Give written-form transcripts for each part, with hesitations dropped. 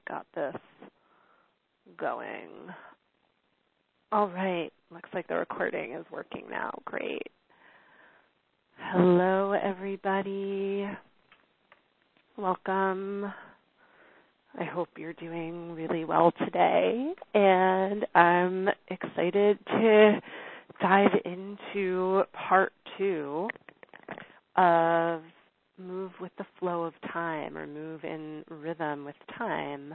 got this going. All right. Looks like the recording is working now. Great. Hello, everybody. Welcome. I hope you're doing really well today, and I'm excited to dive into part 2 of Move with the Flow of Time, or Move in Rhythm with Time.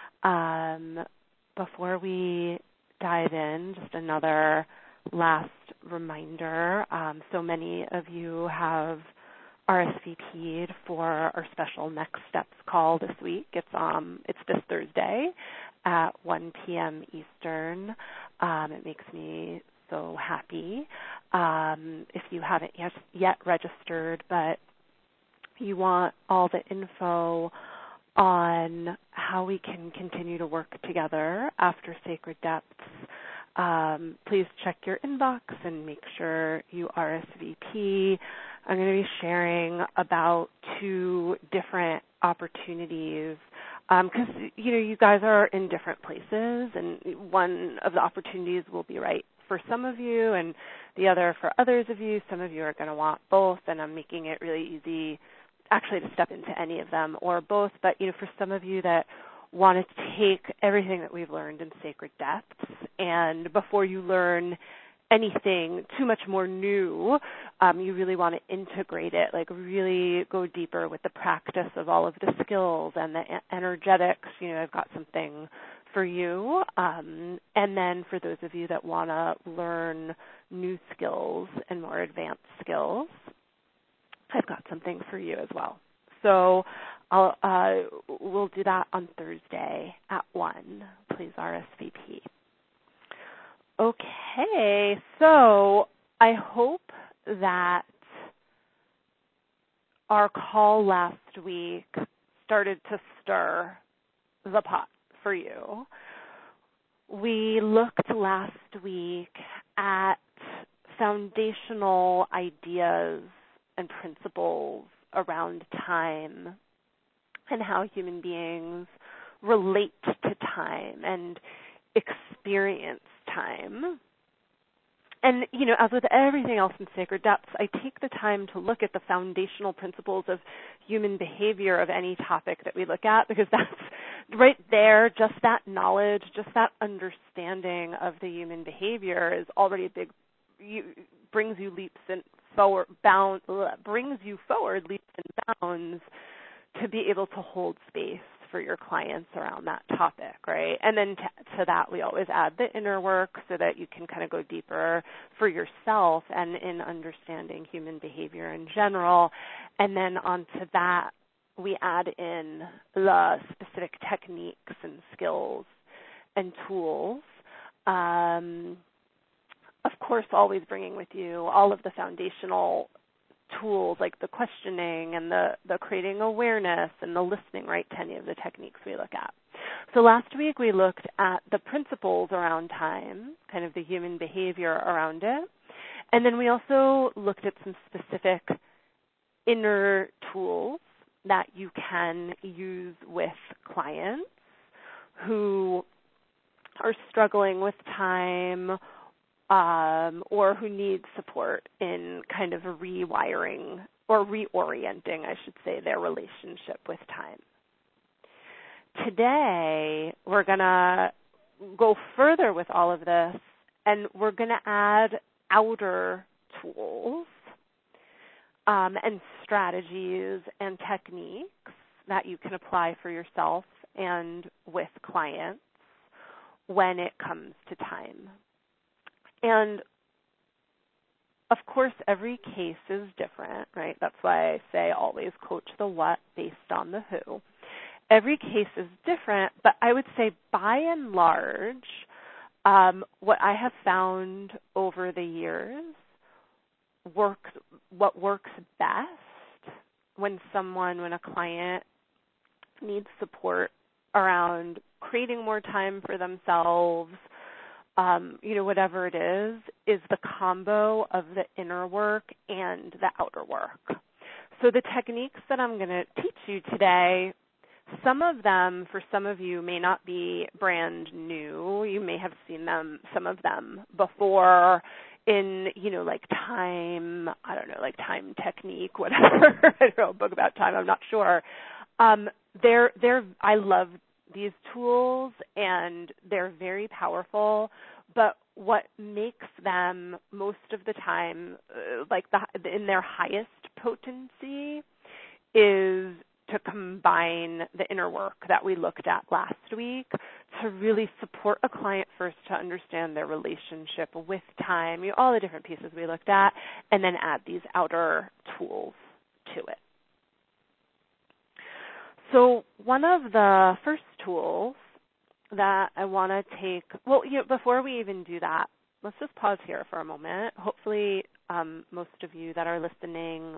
Before we dive in, just another last reminder. So many of you have RSVP'd for our special Next Steps call this week. It's this Thursday at 1 p.m. Eastern. It makes me so happy. If you haven't yet registered, but you want all the info on how we can continue to work together after Sacred Depths, please check your inbox and make sure you RSVP. I'm going to be sharing about 2 different opportunities because, you guys are in different places, and one of the opportunities will be right for some of you and the other for others of you. Some of you are going to want both, and I'm making it really easy actually to step into any of them or both. But, for some of you that want to take everything that we've learned in Sacred Depths, and before you learn anything too much more new, you really want to integrate it, like really go deeper with the practice of all of the skills and the energetics. I've got something for you. And then for those of you that want to learn new skills and more advanced skills, I've got something for you as well. So we'll do that on Thursday at 1. Please RSVP. Okay, so I hope that our call last week started to stir the pot for you. We looked last week at foundational ideas and principles around time and how human beings relate to time and experience time. And, as with everything else in Sacred Depths, I take the time to look at the foundational principles of human behavior of any topic that we look at, because that's right there, just that knowledge, just that understanding of the human behavior is already a big, brings you forward leaps and bounds to be able to hold space for your clients around that topic, right? And then to that, we always add the inner work so that you can kind of go deeper for yourself and in understanding human behavior in general. And then onto that, we add in the specific techniques and skills and tools. Of course, always bringing with you all of the foundational tools like the questioning and the creating awareness and the listening, right, to any of the techniques we look at. So last week we looked at the principles around time, kind of the human behavior around it. And then we also looked at some specific inner tools that you can use with clients who are struggling with time or who need support in kind of rewiring or reorienting, I should say, their relationship with time. Today, we're going to go further with all of this, and we're going to add outer tools and strategies and techniques that you can apply for yourself and with clients when it comes to time. And, of course, every case is different, right? That's why I say always coach the what based on the who. Every case is different, but I would say by and large, what I have found over the years what works best when a client needs support around creating more time for themselves, whatever it is the combo of the inner work and the outer work. So the techniques that I'm going to teach you today Some of them, for some of you, may not be brand new. You may have seen some of them before in, like Time, I don't know, like Time Technique, whatever. I don't know, a book about time, I'm not sure. I love these tools, and they're very powerful, but what makes them most of the time in their highest potency is to combine the inner work that we looked at last week to really support a client first to understand their relationship with time, all the different pieces we looked at, and then add these outer tools to it. So one of the first tools that I want to take, before we even do that, let's just pause here for a moment. Hopefully most of you that are listening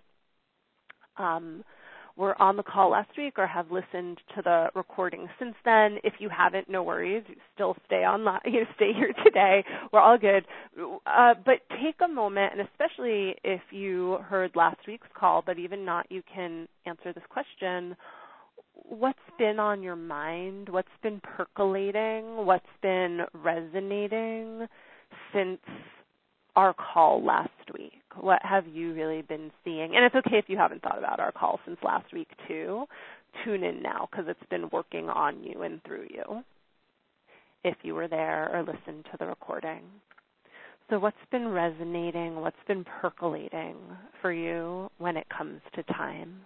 were on the call last week or have listened to the recording since then. If you haven't, no worries. You still stay online. Stay here today. We're all good. But take a moment, and especially if you heard last week's call, but even not, you can answer this question. What's been on your mind? What's been percolating? What's been resonating since our call last week? What have you really been seeing? And it's okay if you haven't thought about our call since last week too. Tune in now because it's been working on you and through you if you were there or listened to the recording. So what's been resonating? What's been percolating for you when it comes to time?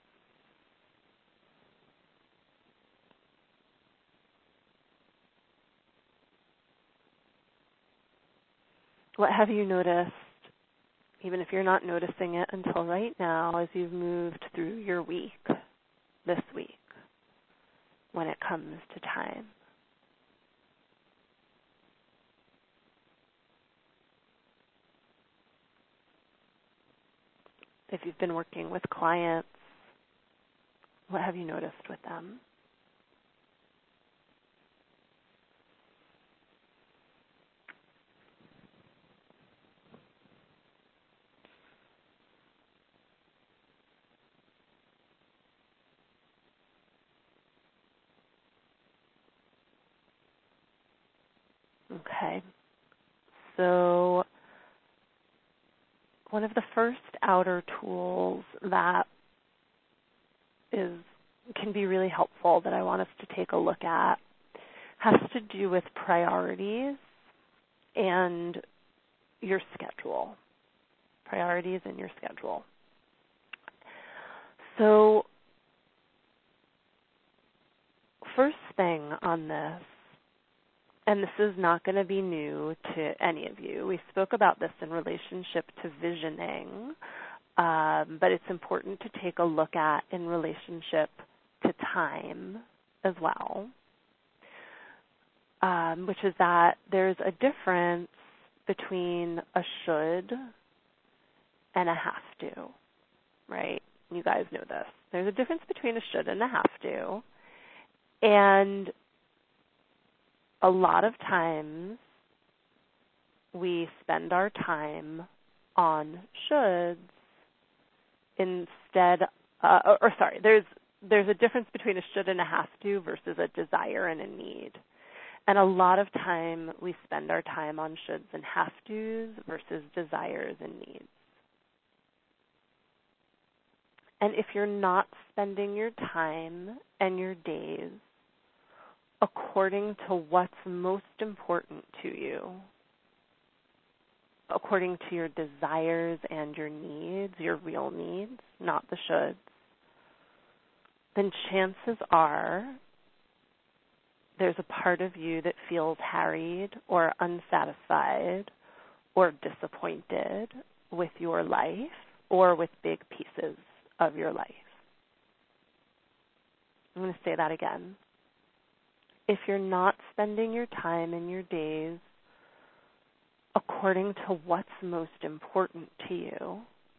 What have you noticed, even if you're not noticing it until right now, as you've moved through your week, this week, when it comes to time? If you've been working with clients, what have you noticed with them? Okay. So one of the first outer tools that can be really helpful that I want us to take a look at has to do with priorities and your schedule. Priorities and your schedule. So first thing on this, and this is not going to be new to any of you. We spoke about this in relationship to visioning, but it's important to take a look at in relationship to time as well, which is that there's a difference between a should and a have to, right? You guys know this. There's a difference between a should and a have to, and a lot of times we spend our time on shoulds instead, there's a difference between a should and a have to versus a desire and a need. And a lot of time we spend our time on shoulds and have tos versus desires and needs. And if you're not spending your time and your days according to what's most important to you, according to your desires and your needs, your real needs, not the shoulds, then chances are there's a part of you that feels harried or unsatisfied or disappointed with your life or with big pieces of your life. I'm going to say that again. If you're not spending your time and your days according to what's most important to you,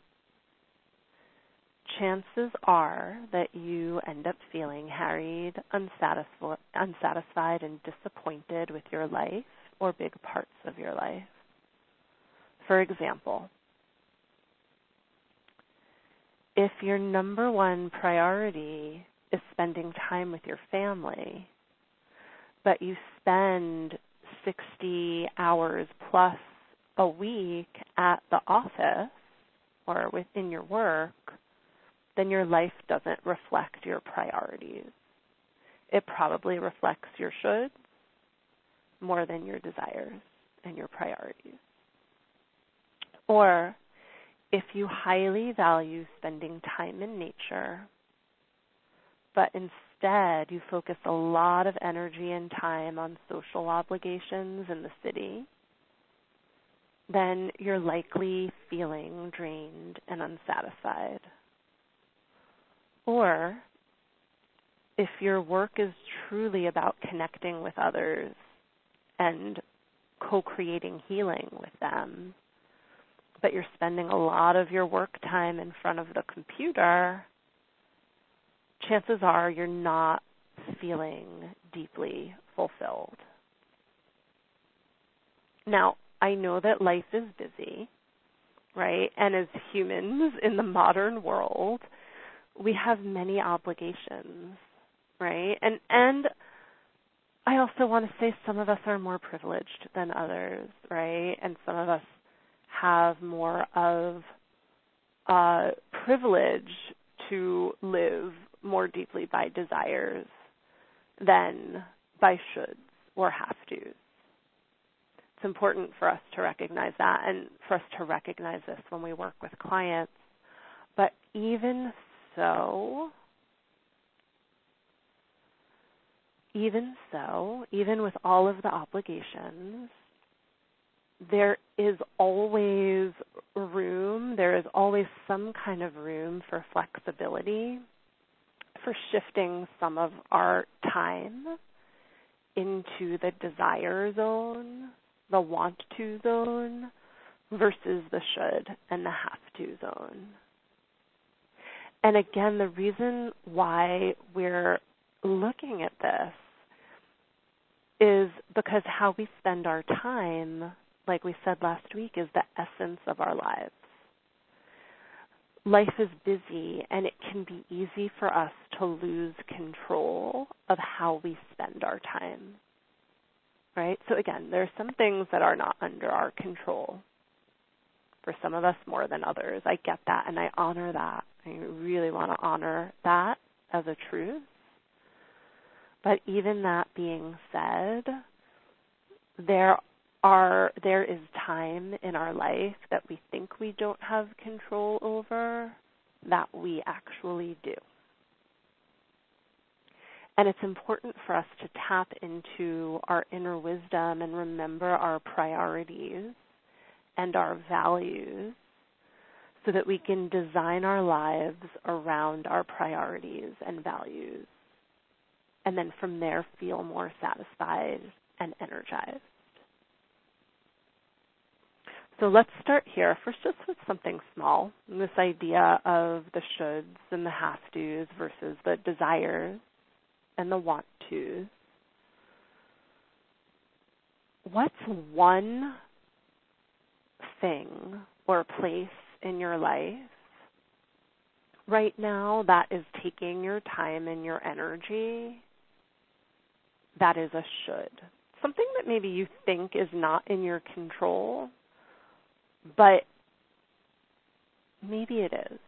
chances are that you end up feeling harried, unsatisfied, and disappointed with your life or big parts of your life. For example, if your number one priority is spending time with your family, but you spend 60 hours plus a week at the office or within your work, then your life doesn't reflect your priorities. It probably reflects your shoulds more than your desires and your priorities. Or if you highly value spending time in nature, but instead you focus a lot of energy and time on social obligations in the city, then you're likely feeling drained and unsatisfied. Or if your work is truly about connecting with others and co-creating healing with them, but you're spending a lot of your work time in front of the computer, chances are you're not feeling deeply fulfilled. Now, I know that life is busy, right? And as humans in the modern world, we have many obligations, right? And I also want to say some of us are more privileged than others, right? And some of us have more of a privilege to live more deeply by desires than by shoulds or have-tos. It's important for us to recognize that and for us to recognize this when we work with clients. But even so, even with all of the obligations, there is always some kind of room for flexibility, for shifting some of our time into the desire zone, the want to zone, versus the should and the have to zone. And again, the reason why we're looking at this is because how we spend our time, like we said last week, is the essence of our lives. Life is busy, and it can be easy for us to lose control of how we spend our time, right? So again, there are some things that are not under our control. For some of us more than others. I get that, and I honor that. I really want to honor that as a truth. But even that being said, there is time in our life that we think we don't have control over that we actually do. And it's important for us to tap into our inner wisdom and remember our priorities and our values so that we can design our lives around our priorities and values, and then from there feel more satisfied and energized. So let's start here first just with something small, this idea of the shoulds and the have-tos versus the desires and the want-tos. What's one thing or place in your life right now that is taking your time and your energy that is a should? Something that maybe you think is not in your control, but maybe it is.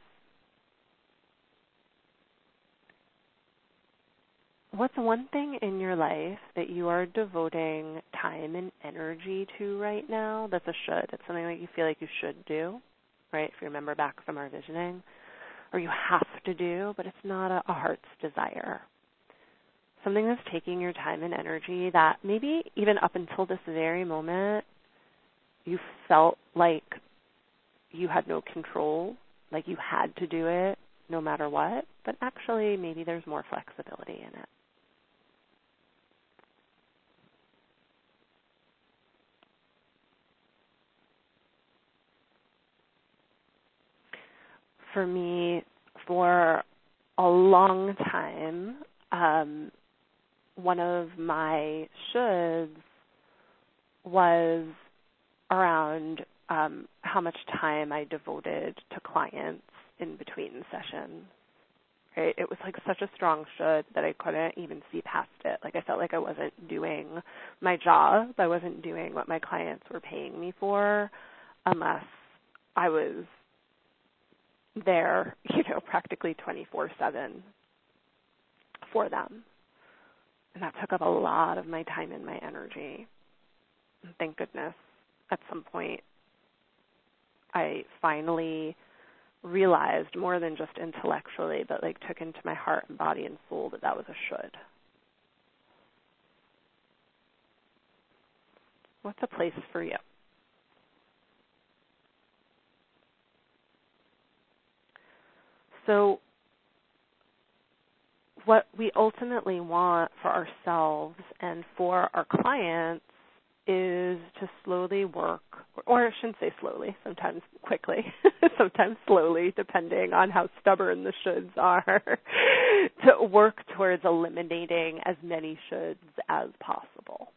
What's one thing in your life that you are devoting time and energy to right now that's a should? It's something that you feel like you should do, right? If you remember back from our visioning. Or you have to do, but it's not a heart's desire. Something that's taking your time and energy that maybe even up until this very moment you felt like you had no control, like you had to do it no matter what, but actually maybe there's more flexibility in it. For me, for a long time, one of my shoulds was around how much time I devoted to clients in between sessions. right? It was like such a strong should that I couldn't even see past it. Like I felt like I wasn't doing my job. I wasn't doing what my clients were paying me for unless I was there, practically 24/7 for them. And that took up a lot of my time and my energy. And thank goodness at some point I finally realized, more than just intellectually, but like took into my heart and body and soul that was a should. What's a place for you? So what we ultimately want for ourselves and for our clients is to slowly work, or I shouldn't say slowly, sometimes quickly, sometimes slowly, depending on how stubborn the shoulds are, to work towards eliminating as many shoulds as possible.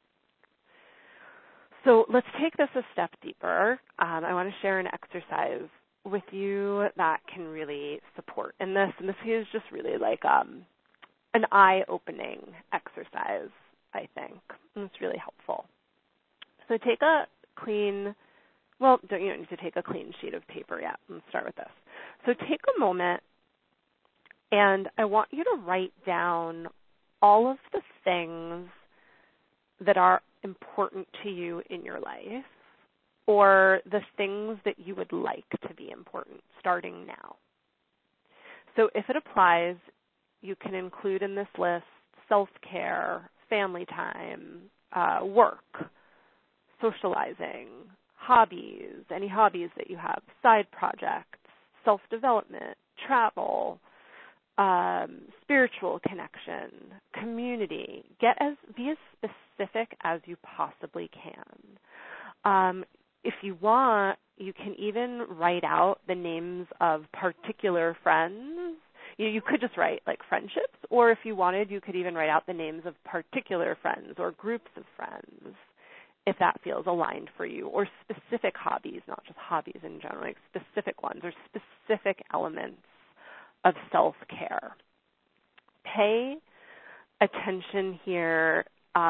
So let's take this a step deeper. I want to share an exercise with you that can really support in this. And this is just really like an eye-opening exercise, I think. And it's really helpful. So take a clean, you don't need to take a clean sheet of paper yet. Let's start with this. So take a moment, and I want you to write down all of the things that are important to you in your life, or the things that you would like to be important starting now. So if it applies, you can include in this list self-care, family time, work, socializing, hobbies, any hobbies that you have, side projects, self-development, travel, spiritual connection, community. Be as specific as you possibly can. If you want, you can even write out the names of particular friends. You could just write like friendships, or if you wanted, you could even write out the names of particular friends or groups of friends, if that feels aligned for you, or specific hobbies, not just hobbies in general, like specific ones or specific elements of self-care. Pay attention here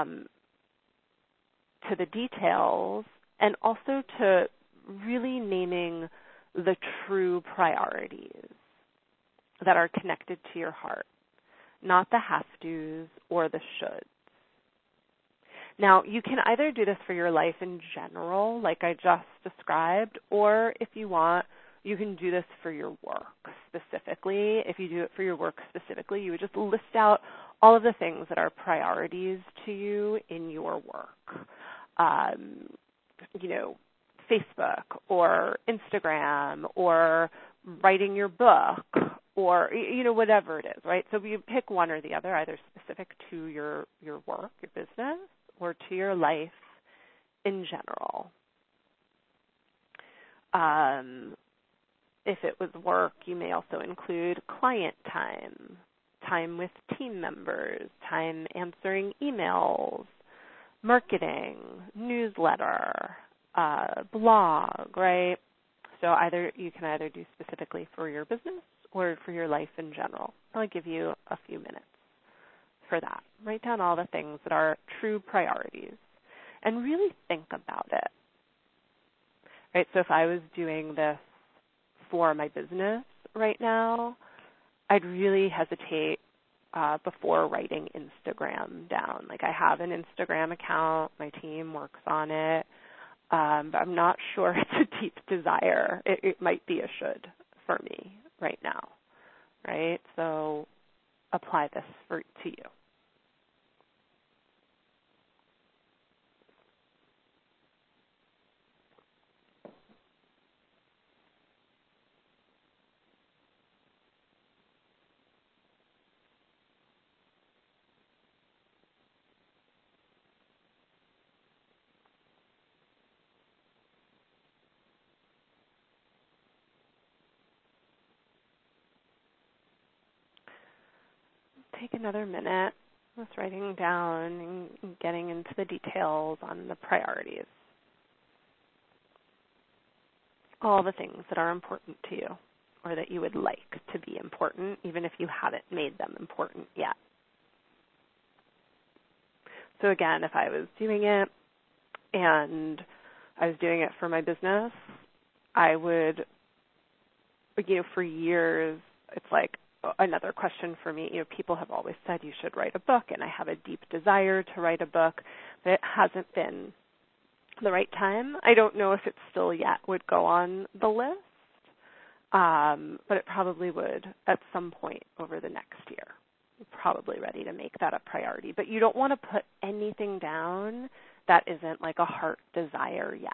to the details, and also to really naming the true priorities that are connected to your heart, not the have-tos or the shoulds. Now, you can either do this for your life in general, like I just described, or if you want, you can do this for your work specifically. If you do it for your work specifically, you would just list out all of the things that are priorities to you in your work. Facebook or Instagram or writing your book or, whatever it is, right? So you pick one or the other, either specific to your work, your business, or to your life in general. If it was work, you may also include client time with team members, time answering emails, marketing, newsletter, blog, right? So you can either do specifically for your business or for your life in general. I'll give you a few minutes for that. Write down all the things that are true priorities and really think about it. Right? So if I was doing this for my business right now, I'd really hesitate before writing Instagram down. Like I have an Instagram account, my team works on it, but I'm not sure it's a deep desire. It might be a should for me right now, right? So apply this to you. Take another minute just writing down and getting into the details on the priorities. All the things that are important to you. or that you would like to be important, even if you haven't made them important yet. So again, if I was doing it and I was doing it for my business, I would, for years, it's like another question for me. People have always said you should write a book, and I have a deep desire to write a book, but it hasn't been the right time. I don't know if it still yet would go on the list, but it probably would at some point over the next year. Probably ready to make that a priority. But you don't want to put anything down that isn't like a heart desire yes.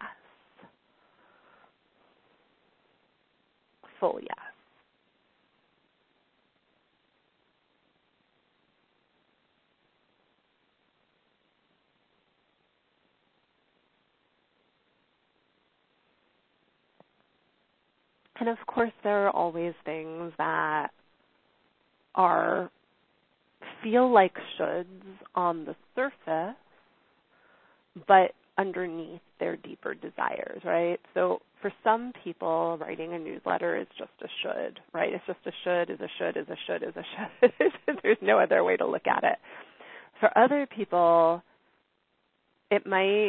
Full yes. And of course, there are always things that feel like shoulds on the surface, but underneath they're deeper desires, right? So for some people, writing a newsletter is just a should, right? It's just a should is a should is a should is a should. There's no other way to look at it. For other people, it might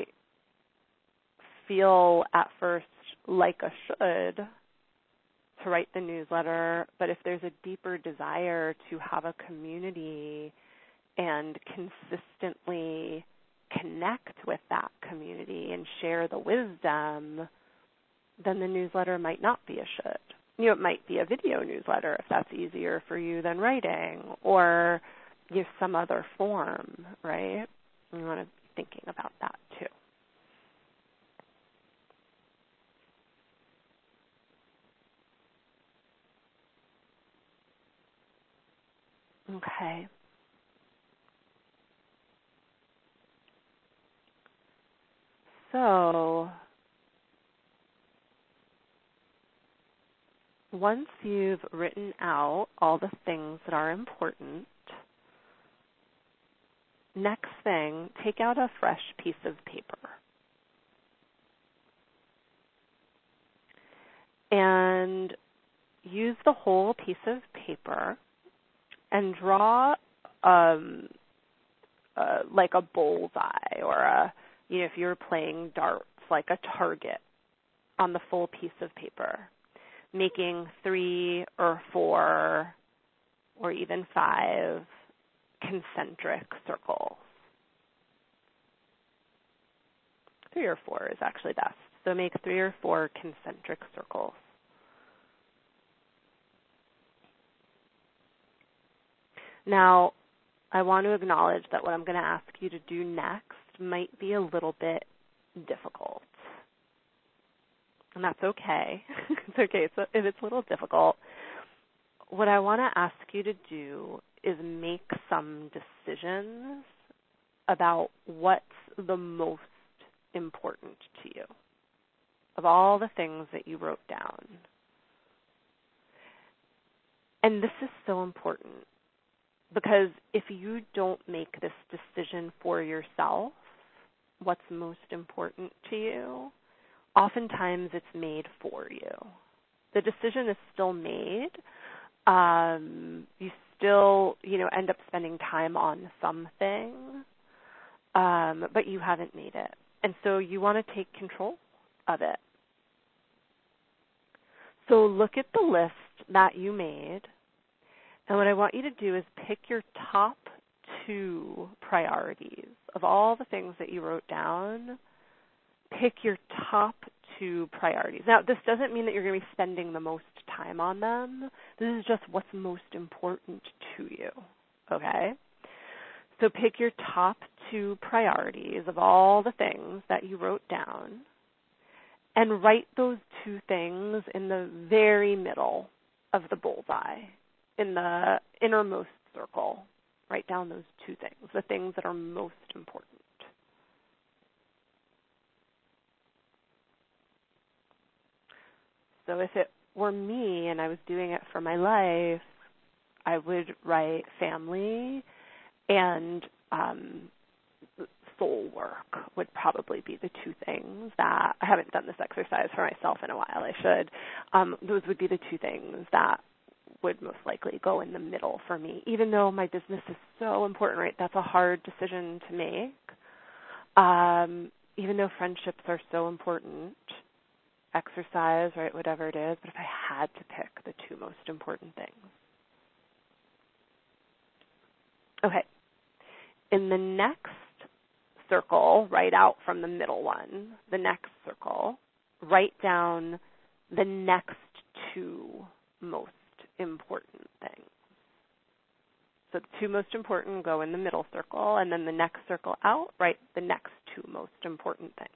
feel at first like a should to write the newsletter, but if there's a deeper desire to have a community and consistently connect with that community and share the wisdom, then the newsletter might not be a should. It might be a video newsletter if that's easier for you than writing, or some other form, right? You want to be thinking about that too. Okay. So once you've written out all the things that are important, next thing, take out a fresh piece of paper. And use the whole piece of paper and draw like a bullseye, or if you're playing darts, like a target on the full piece of paper, making 3 or 4 or even 5 concentric circles. 3 or 4 is actually best. So make 3 or 4 concentric circles. Now, I want to acknowledge that what I'm going to ask you to do next might be a little bit difficult. And that's okay. It's okay so if it's a little difficult. What I want to ask you to do is make some decisions about what's the most important to you of all the things that you wrote down. And this is so important, because if you don't make this decision for yourself, what's most important to you, oftentimes it's made for you. The decision is still made. You still, end up spending time on something, but you haven't made it. And so you want to take control of it. So look at the list that you made, and what I want you to do is pick your top 2 priorities of all the things that you wrote down. Pick your top 2 priorities. Now, this doesn't mean that you're going to be spending the most time on them. This is just what's most important to you, okay? So pick your top 2 priorities of all the things that you wrote down, and write those 2 things in the very middle of the bullseye, in the innermost circle. Write down those 2 things, the things that are most important. So if it were me and I was doing it for my life, I would write family and soul work would probably be the two things that, I haven't done this exercise for myself in a while, I should. Those would be the two things that would most likely go in the middle for me, even though my business is so important, right? That's a hard decision to make. Even though friendships are so important, exercise, right, whatever it is, but if I had to pick the two most important things. Okay. In the next circle, right out from the middle one, the next circle, write down the next two most important things. So the two most important go in the middle circle, and then the next circle out, write the next two most important things.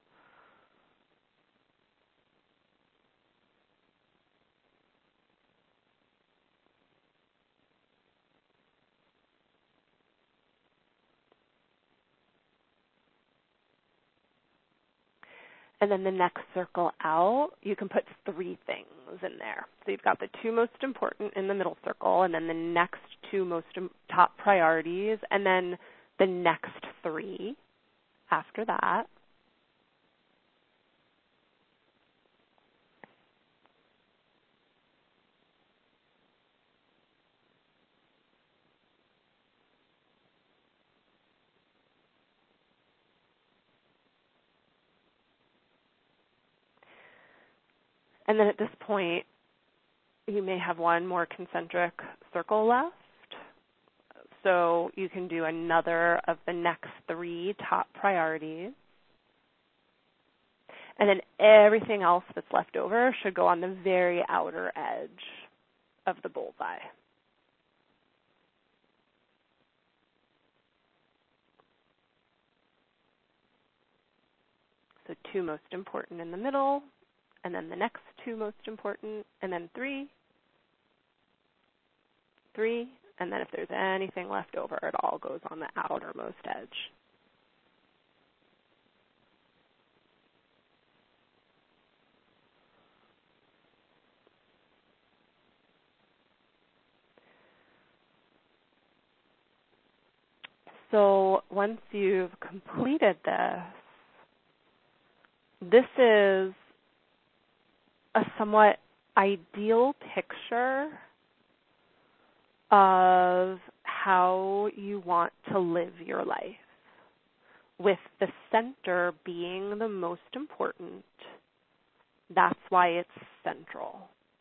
And then the next circle out, you can put three things in there. So you've got the two most important in the middle circle, and then the next two most top priorities, and then the next three after that. And then at this point, you may have one more concentric circle left. So you can do another of the next three top priorities. And then everything else that's left over should go on the very outer edge of the bullseye. So two most important in the middle, and then the next two most important, and then three, and then if there's anything left over, it all goes on the outermost edge. So once you've completed this is a somewhat ideal picture of how you want to live your life, with the center being the most important. That's why it's central.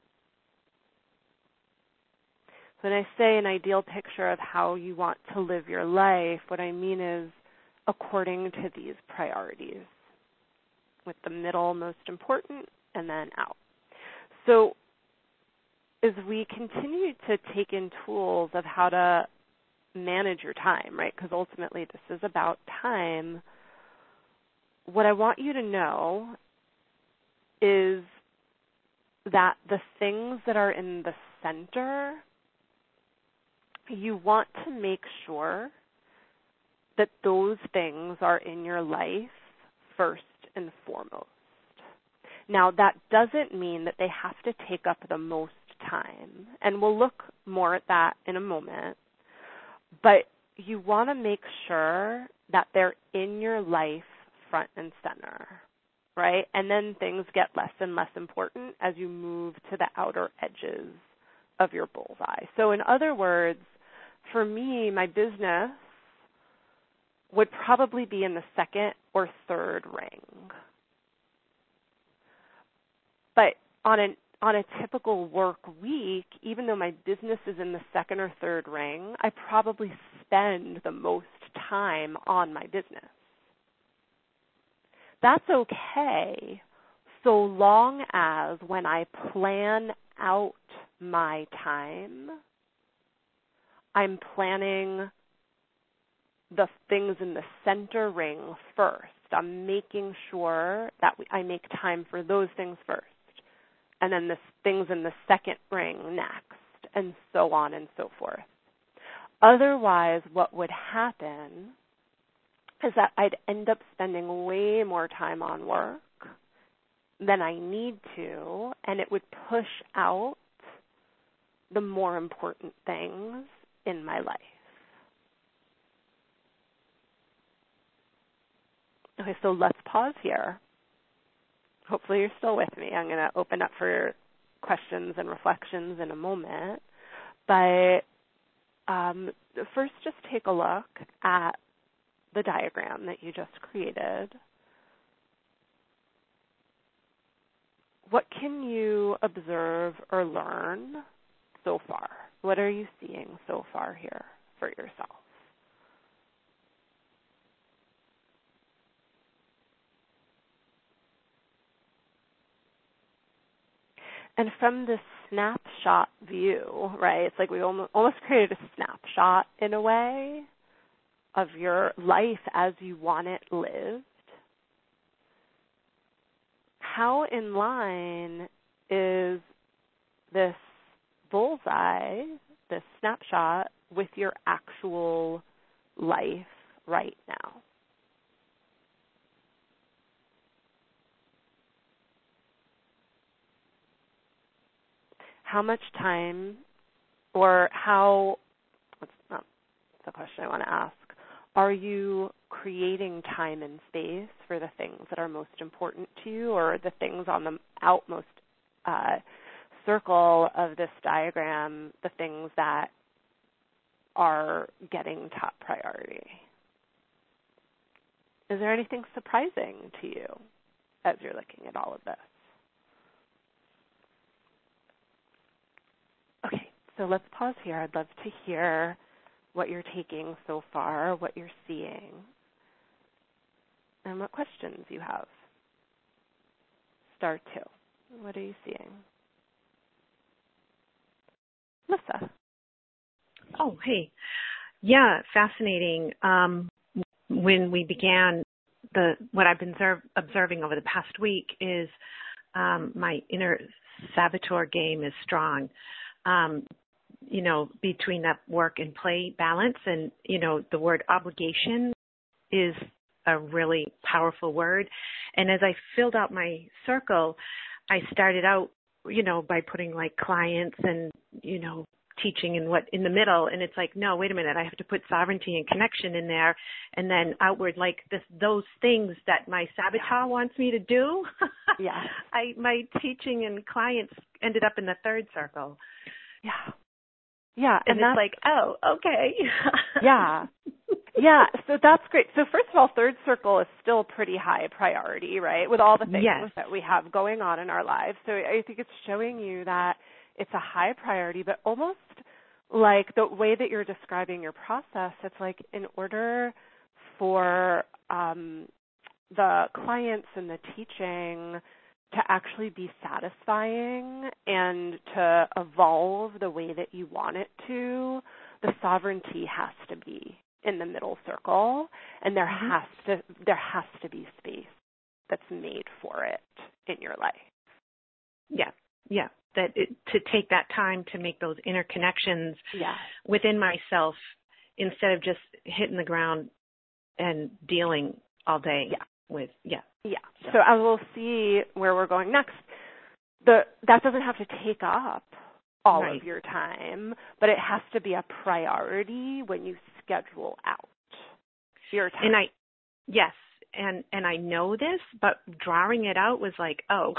When I say an ideal picture of how you want to live your life, what I mean is according to these priorities, with the middle most important and then out. So as we continue to take in tools of how to manage your time, right, because ultimately this is about time, what I want you to know is that the things that are in the center, you want to make sure that those things are in your life first and foremost. Now, that doesn't mean that they have to take up the most time, and we'll look more at that in a moment, but you want to make sure that they're in your life front and center, right? And then things get less and less important as you move to the outer edges of your bullseye. So in other words, for me, my business would probably be in the second or third ring. But on a typical work week, even though my business is in the second or third ring, I probably spend the most time on my business. That's okay, so long as when I plan out my time, I'm planning the things in the center ring first. I'm making sure that I make time for those things first, and then the things in the second ring next, and so on and so forth. Otherwise, what would happen is that I'd end up spending way more time on work than I need to, and it would push out the more important things in my life. Okay, so let's pause here. Hopefully you're still with me. I'm going to open up for questions and reflections in a moment. But first, just take a look at the diagram that you just created. What can you observe or learn so far? What are you seeing so far here for yourself? And from this snapshot view, right, it's like we almost created a snapshot in a way of your life as you want it lived. How in line is this bullseye, this snapshot, with your actual life right now? How much time, or how, that's not the question I want to ask, are you creating time and space for the things that are most important to you, or the things on the outmost circle of this diagram, the things that are getting top priority? Is there anything surprising to you as you're looking at all of this? Okay, so let's pause here. I'd love to hear what you're taking so far, what you're seeing, and what questions you have. Star 2. What are you seeing? Melissa. Oh, hey. Yeah, fascinating. When we began, what I've been observing over the past week is my inner saboteur game is strong. Between that work and play balance, and, the word obligation is a really powerful word. And as I filled out my circle, I started out, by putting like clients and, teaching and what in the middle. And it's like, no, wait a minute, I have to put sovereignty and connection in there. And then outward, like those things that my saboteur wants me to do. Yeah. My teaching and clients ended up in the third circle. Yeah. Yeah. And it's like, oh, okay. Yeah. Yeah. So that's great. So first of all, third circle is still pretty high priority, right? With all the things that we have going on in our lives. So I think it's showing you that it's a high priority, but almost like the way that you're describing your process, it's like in order for the clients and the teaching to actually be satisfying and to evolve the way that you want it to, the sovereignty has to be in the middle circle, and there has to be space that's made for it in your life. Yeah. To take that time to make those inner connections within myself instead of just hitting the ground and dealing all day with. So I will see where we're going next. That doesn't have to take up all of your time, but it has to be a priority when you schedule out your time. And And I know this, but drawing it out was like, oh.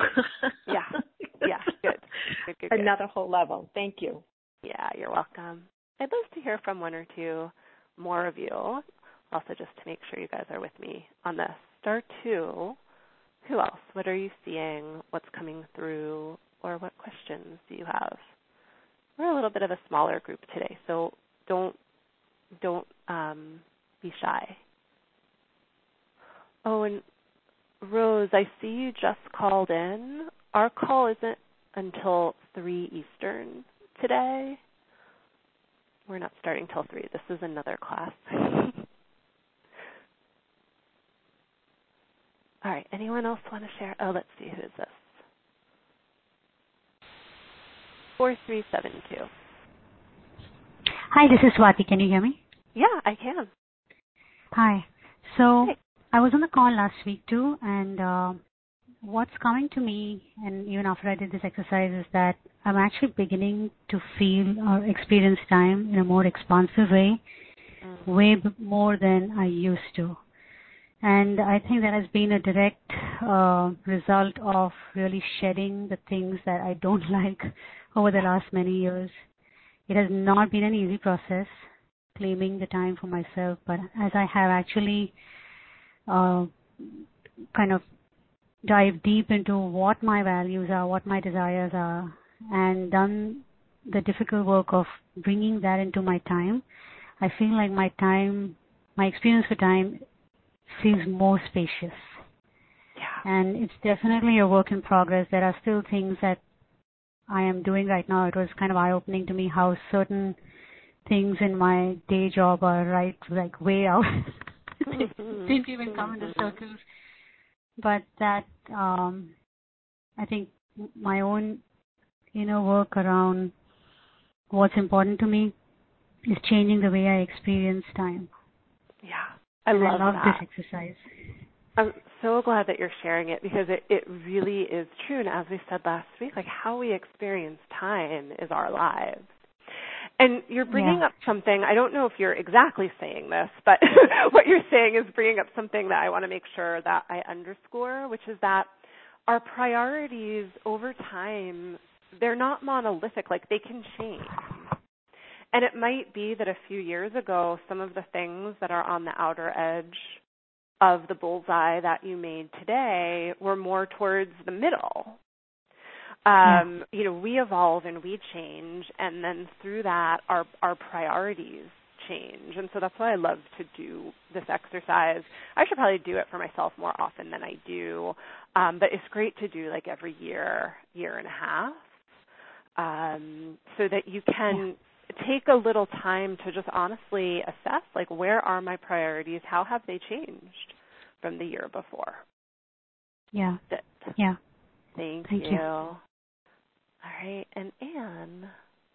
Good. Another whole level. Thank you. Yeah, you're welcome. I'd love to hear from one or two more of you, also just to make sure you guys are with me on this. Star 2, who else? What are you seeing? What's coming through? Or what questions do you have? We're a little bit of a smaller group today, so don't be shy. Oh, and Rose, I see you just called in. Our call isn't until 3 Eastern today. We're not starting till 3. This is another class. All right, anyone else want to share? Oh, let's see, who is this? 4372. Hi, this is Swati. Can you hear me? Yeah, I can. Hi. So I was on the call last week too, and what's coming to me, and even after I did this exercise, is that I'm actually beginning to feel or experience time in a more expansive way, way more than I used to. And I think that has been a direct result of really shedding the things that I don't like over the last many years. It has not been an easy process, claiming the time for myself, but as I have actually kind of dive deep into what my values are, what my desires are, and done the difficult work of bringing that into my time, I feel like my experience for time feels more spacious. Yeah. And it's definitely a work in progress. There are still things that I am doing right now. It was kind of eye-opening to me how certain things in my day job are like way out. They didn't even come into circles. But that, I think my own inner work around what's important to me is changing the way I experience time. Yeah, I love this exercise. I'm so glad that you're sharing it because it really is true. And as we said last week, like how we experience time is our lives. And you're bringing up something, I don't know if you're exactly saying this, but what you're saying is bringing up something that I want to make sure that I underscore, which is that our priorities over time, they're not monolithic, like they can change. And it might be that a few years ago, some of the things that are on the outer edge of the bullseye that you made today were more towards the middle. We evolve and we change, and then through that, our priorities change. And so that's why I love to do this exercise. I should probably do it for myself more often than I do, but it's great to do like every year and a half, so that you can take a little time to just honestly assess, like, where are my priorities? How have they changed from the year before? Yeah. Good. Yeah. Thank you. All right, and Anne?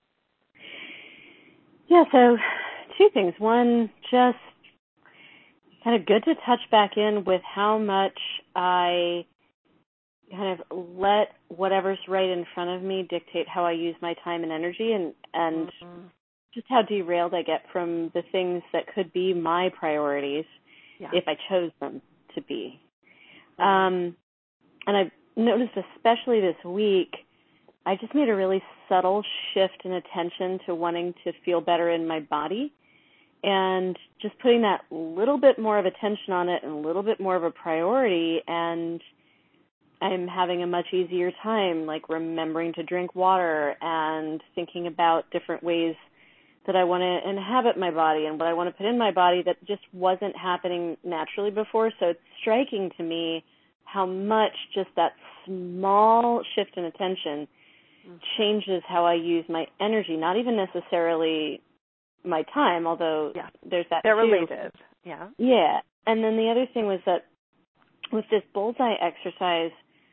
Yeah, so two things. One, just kind of good to touch back in with how much I kind of let whatever's right in front of me dictate how I use my time and energy, and just how derailed I get from the things that could be my priorities if I chose them to be. And I've noticed, especially this week, I just made a really subtle shift in attention to wanting to feel better in my body, and just putting that little bit more of attention on it and a little bit more of a priority, and I'm having a much easier time, like remembering to drink water and thinking about different ways that I want to inhabit my body and what I want to put in my body that just wasn't happening naturally before. So it's striking to me how much just that small shift in attention changes how I use my energy, not even necessarily my time, although there's that They're too. related. Yeah. Yeah. And then the other thing was that with this bullseye exercise,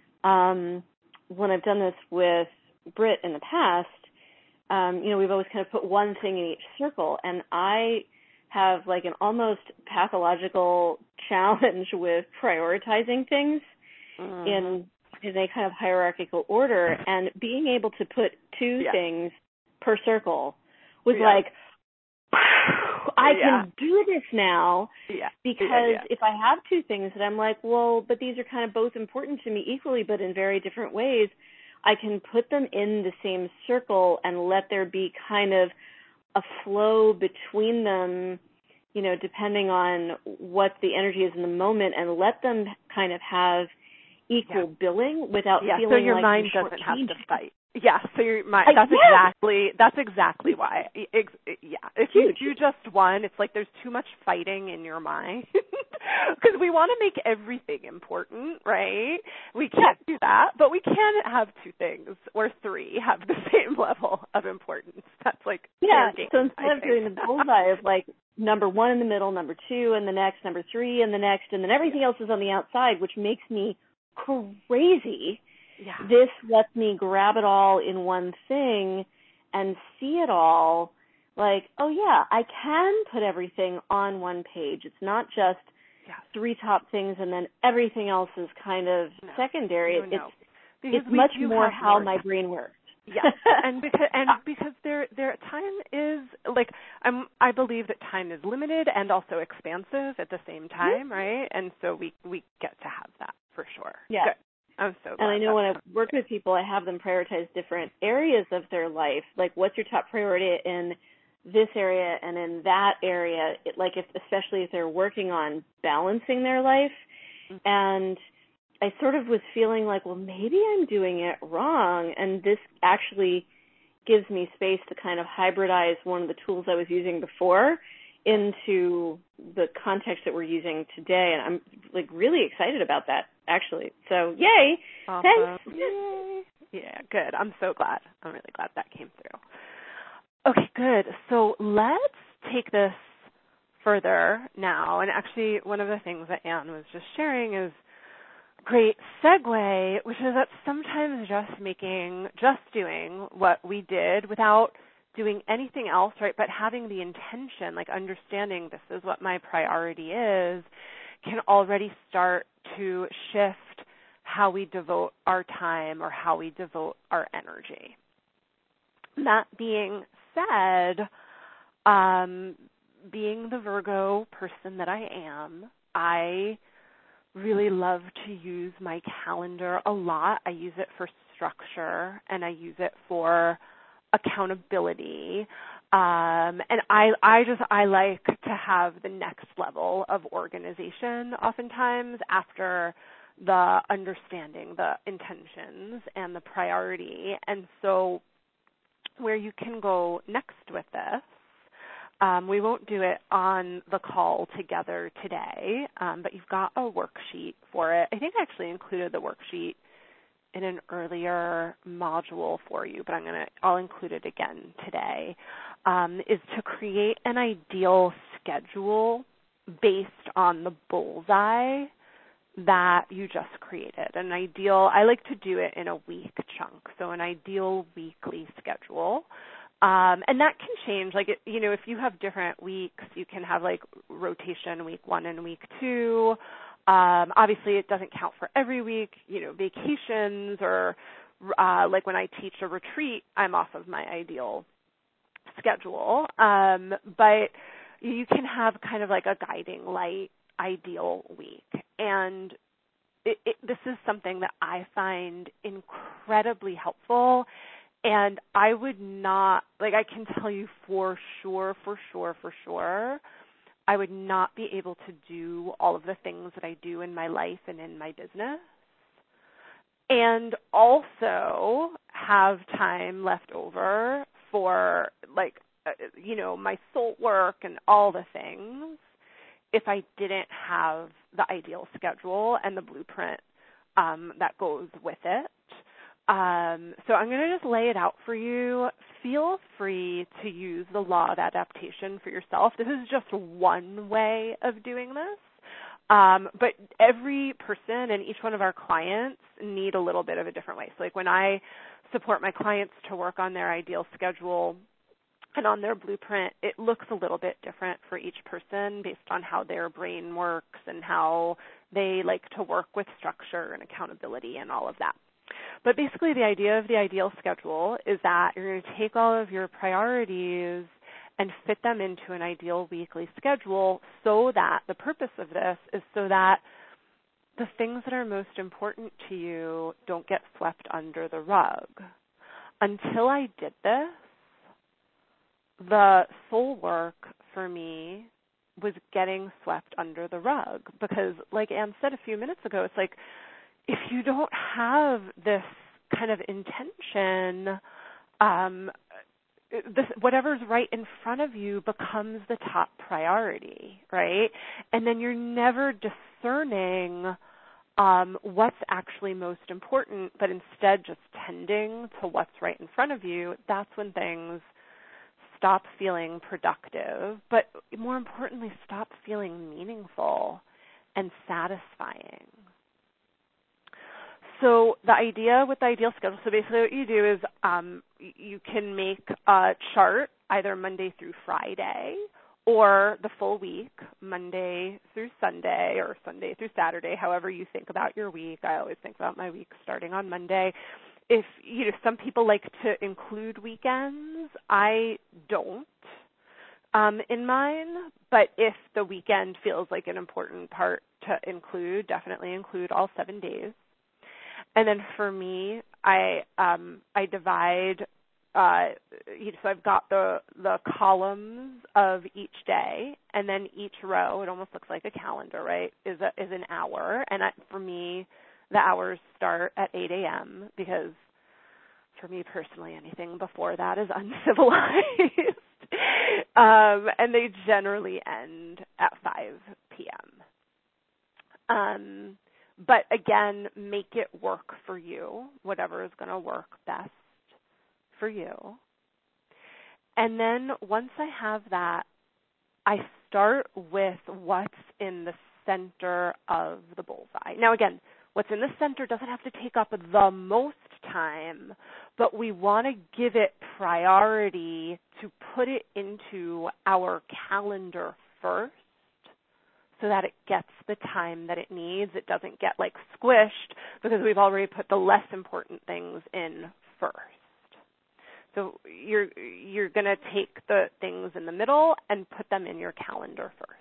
when I've done this with Britt in the past, we've always kind of put one thing in each circle, and I have like an almost pathological challenge with prioritizing things in a kind of hierarchical order, and being able to put two things per circle was like, I can do this now because if I have two things that I'm like, well, but these are kind of both important to me equally, but in very different ways, I can put them in the same circle and let there be kind of a flow between them, depending on what the energy is in the moment, and let them kind of have equal billing without feeling so your like mind you're doesn't have to fight. Yeah, so your mind, that's exactly why. If you do just one, it's like there's too much fighting in your mind because we want to make everything important, right? We can't do that, but we can have two things or three have the same level of importance. That's like so instead of doing the bullseye of like number one in the middle, number two in the next, number three in the next, and then everything else is on the outside, which makes me crazy. This lets me grab it all in one thing and see it all like, oh yeah, I can put everything on one page. It's not just three top things and then everything else is kind of secondary. It's much more how my brain works. Yes, and because their time is like I believe that time is limited and also expansive at the same time, right? And so we get to have that for sure. Yeah. Good. I'm so glad. And I know when I work with people, I have them prioritize different areas of their life. Like, what's your top priority in this area and in that area? Especially if they're working on balancing their life. Mm-hmm. And I sort of was feeling like, well, maybe I'm doing it wrong. And this actually gives me space to kind of hybridize one of the tools I was using before into the context that we're using today. And I'm like really excited about that, actually. So yay. Awesome. Thanks. Yay. Yeah, good. I'm so glad. I'm really glad that came through. Okay, good. So let's take this further now. And actually, one of the things that Anne was just sharing is great segue, which is that sometimes just doing what we did without doing anything else, right, but having the intention, like understanding this is what my priority is, can already start to shift how we devote our time or how we devote our energy. That being said, being the Virgo person that I am, I really love to use my calendar a lot. I use it for structure and I use it for accountability. And I like to have the next level of organization oftentimes after the understanding, the intentions, and the priority. And so where you can go next with this, we won't do it on the call together today, but you've got a worksheet for it. I think I actually included the worksheet in an earlier module for you, but I'll include it again today, is to create an ideal schedule based on the bullseye that you just created. I like to do it in a week chunk, so an ideal weekly schedule. And that can change. Like, if you have different weeks, you can have like rotation week 1 and week 2. Obviously, it doesn't count for every week. Vacations or like when I teach a retreat, I'm off of my ideal schedule. But you can have kind of like a guiding light ideal week. And this is something that I find incredibly helpful. And I would not, I can tell you for sure, I would not be able to do all of the things that I do in my life and in my business, and also have time left over for, my soul work and all the things if I didn't have the ideal schedule and the blueprint that goes with it. So I'm going to just lay it out for you. Feel free to use the law of adaptation for yourself. This is just one way of doing this. But every person and each one of our clients need a little bit of a different way. So when I support my clients to work on their ideal schedule and on their blueprint, it looks a little bit different for each person based on how their brain works and how they like to work with structure and accountability and all of that. But basically the idea of the ideal schedule is that you're going to take all of your priorities and fit them into an ideal weekly schedule, so that the purpose of this is so that the things that are most important to you don't get swept under the rug. Until I did this, the soul work for me was getting swept under the rug because, like Anne said a few minutes ago, it's like if you don't have this kind of intention, whatever's right in front of you becomes the top priority, right? And then you're never discerning what's actually most important, but instead just tending to what's right in front of you. That's when things stop feeling productive, but more importantly, stop feeling meaningful and satisfying. So the idea with the ideal schedule, so basically what you do is you can make a chart either Monday through Friday or the full week, Monday through Sunday or Sunday through Saturday, however you think about your week. I always think about my week starting on Monday. if some people like to include weekends. I don't in mine, but if the weekend feels like an important part to include, definitely include all 7 days. And then for me, I divide. So I've got the columns of each day, and then each row, it almost looks like a calendar, right, is an hour. And for me, the hours start at 8 a.m. because for me personally, anything before that is uncivilized. And they generally end at 5 p.m. But again, make it work for you, whatever is going to work best for you. And then once I have that, I start with what's in the center of the bullseye. Now again, what's in the center doesn't have to take up the most time, but we want to give it priority to put it into our calendar first so that it gets the time that it needs. It doesn't get like squished because we've already put the less important things in first. So you're going to take the things in the middle and put them in your calendar first.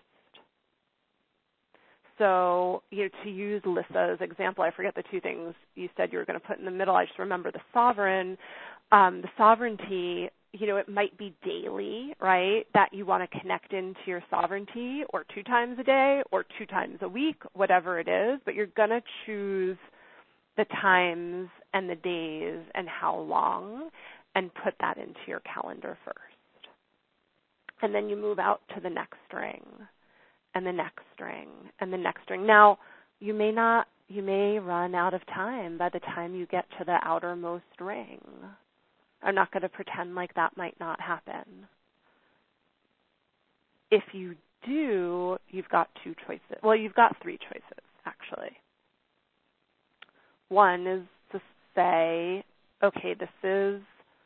So, to use Lissa's example, I forget the two things you said you were going to put in the middle. I just remember the sovereign. The sovereignty, it might be daily, right, that you want to connect into your sovereignty, or 2 times a day or 2 times a week, whatever it is, but you're going to choose the times and the days and how long and put that into your calendar first. And then you move out to the next ring and the next ring and the next ring. Now, you may run out of time by the time you get to the outermost ring. I'm not going to pretend like that might not happen. If you do, you've got 2 choices. Well, you've got 3 choices, actually. One is to say, okay, this is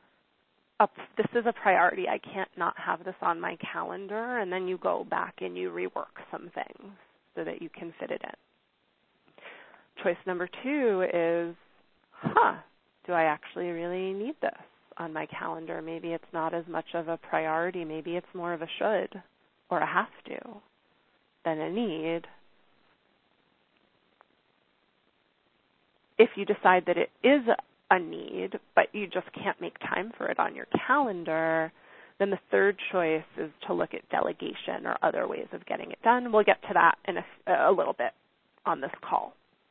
a priority. I can't not have this on my calendar, and then you go back and you rework some things so that you can fit it in. Choice number 2 is, do I actually really need this on my calendar? Maybe it's not as much of a priority. Maybe it's more of a should or a have to than a need. If you decide that it is a need, but you just can't make time for it on your calendar, then the third choice is to look at delegation or other ways of getting it done. We'll get to that in a little bit on this call.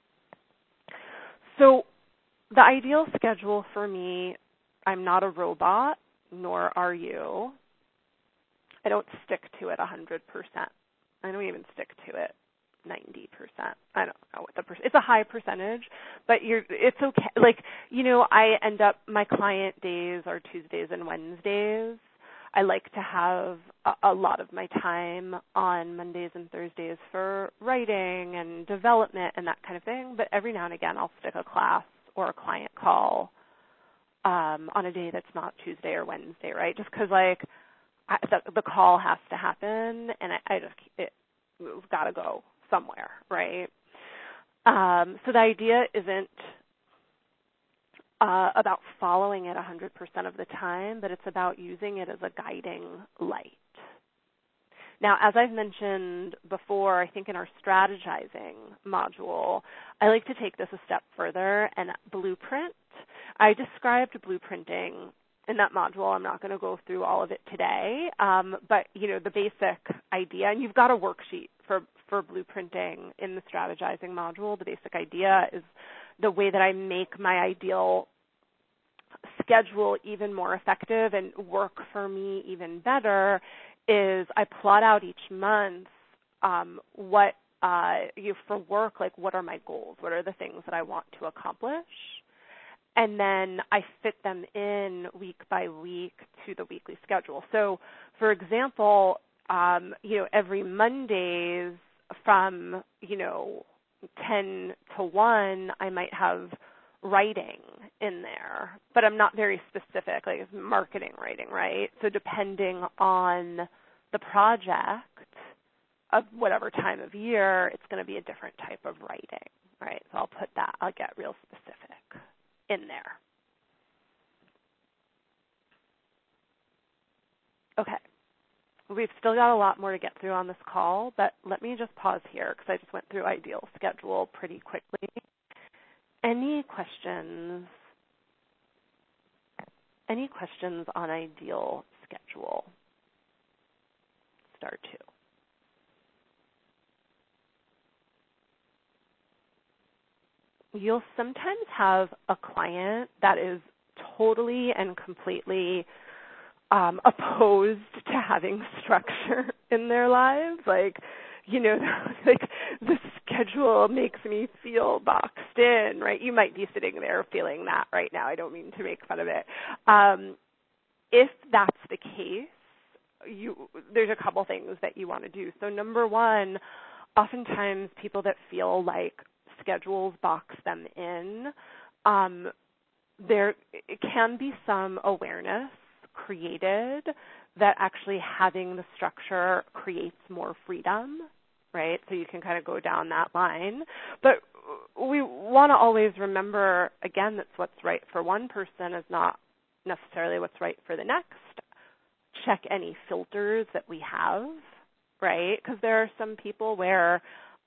So the ideal schedule for me, I'm not a robot, nor are you. I don't stick to it 100%. I don't even stick to it 90%. I don't know what the it's a high percentage, but it's okay. Like, I end up, my client days are Tuesdays and Wednesdays. I like to have a lot of my time on Mondays and Thursdays for writing and development and that kind of thing, but every now and again I'll stick a class or a client call on a day that's not Tuesday or Wednesday, right? Just because the call has to happen, and it's got to go somewhere, right? So the idea isn't about following it 100% of the time, but it's about using it as a guiding light. Now, as I've mentioned before, I think in our strategizing module, I like to take this a step further and blueprint. I described blueprinting in that module. I'm not going to go through all of it today, but the basic idea, and you've got a worksheet for blueprinting in the strategizing module. The basic idea is the way that I make my ideal schedule even more effective and work for me even better is I plot out each month what for work, like what are my goals, what are the things that I want to accomplish, and then I fit them in week by week to the weekly schedule. So, for example, every Mondays from 10 to 1, I might have writing in there, but I'm not very specific, like it's marketing writing, right? So depending on the project of whatever time of year, it's going to be a different type of writing, right? So I'll get real specific in there. Okay. We've still got a lot more to get through on this call, but let me just pause here because I just went through ideal schedule pretty quickly. Any questions? Any questions on ideal schedule? Star 2. You'll sometimes have a client that is totally and completely opposed to having structure in their lives. Like, you know, like the schedule makes me feel boxed in, right? You might be sitting there feeling that right now. I don't mean to make fun of it. If that's the case, there's a couple things that you want to do. So number one, oftentimes people that feel like schedules box them in, there can be some awareness created that actually having the structure creates more freedom, right? So you can kind of go down that line. But we want to always remember, again, that what's right for one person is not necessarily what's right for the next. Check any filters that we have, right? Because there are some people where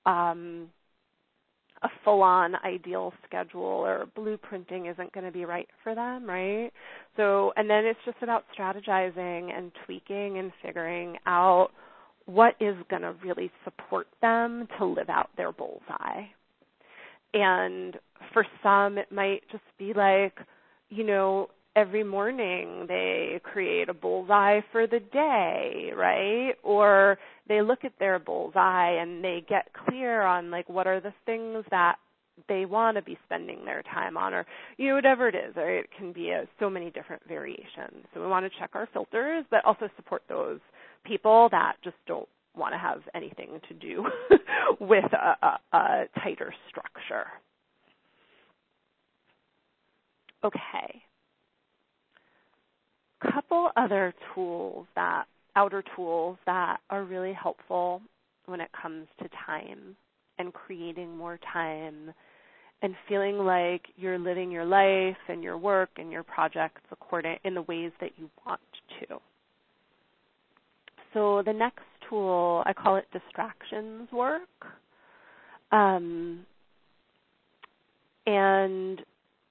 a full-on ideal schedule or blueprinting isn't going to be right for them, right? So, and then it's just about strategizing and tweaking and figuring out what is going to really support them to live out their bullseye. And for some, it might just be like, you know, every morning they create a bullseye for the day, right? Or they look at their bullseye and they get clear on like what are the things that they want to be spending their time on, or, you know, whatever it is, or it can be so many different variations. So we want to check our filters, but also support those people that just don't want to have anything to do with a tighter structure. Okay. Couple other outer tools that are really helpful when it comes to time and creating more time and feeling like you're living your life and your work and your projects in the ways that you want to. So the next tool, I call it distractions work. And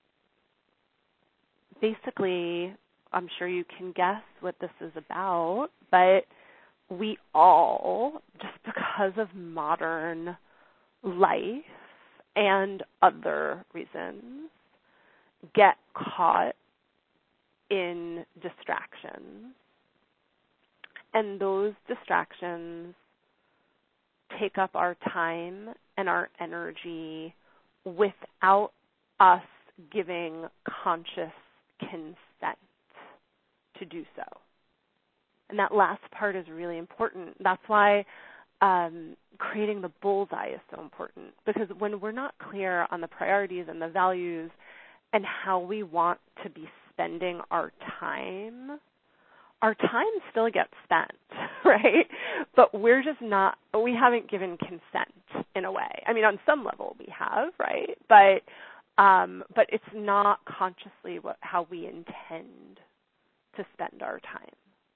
basically, I'm sure you can guess what this is about, but we all, just because of modern life and other reasons, get caught in distractions. And those distractions take up our time and our energy without us giving conscious consent to do so. And that last part is really important. That's why creating the bullseye is so important, because when we're not clear on the priorities and the values and how we want to be spending our time still gets spent, right? But we haven't given consent in a way. I mean, on some level we have, right? But it's not consciously how we intend to spend our time.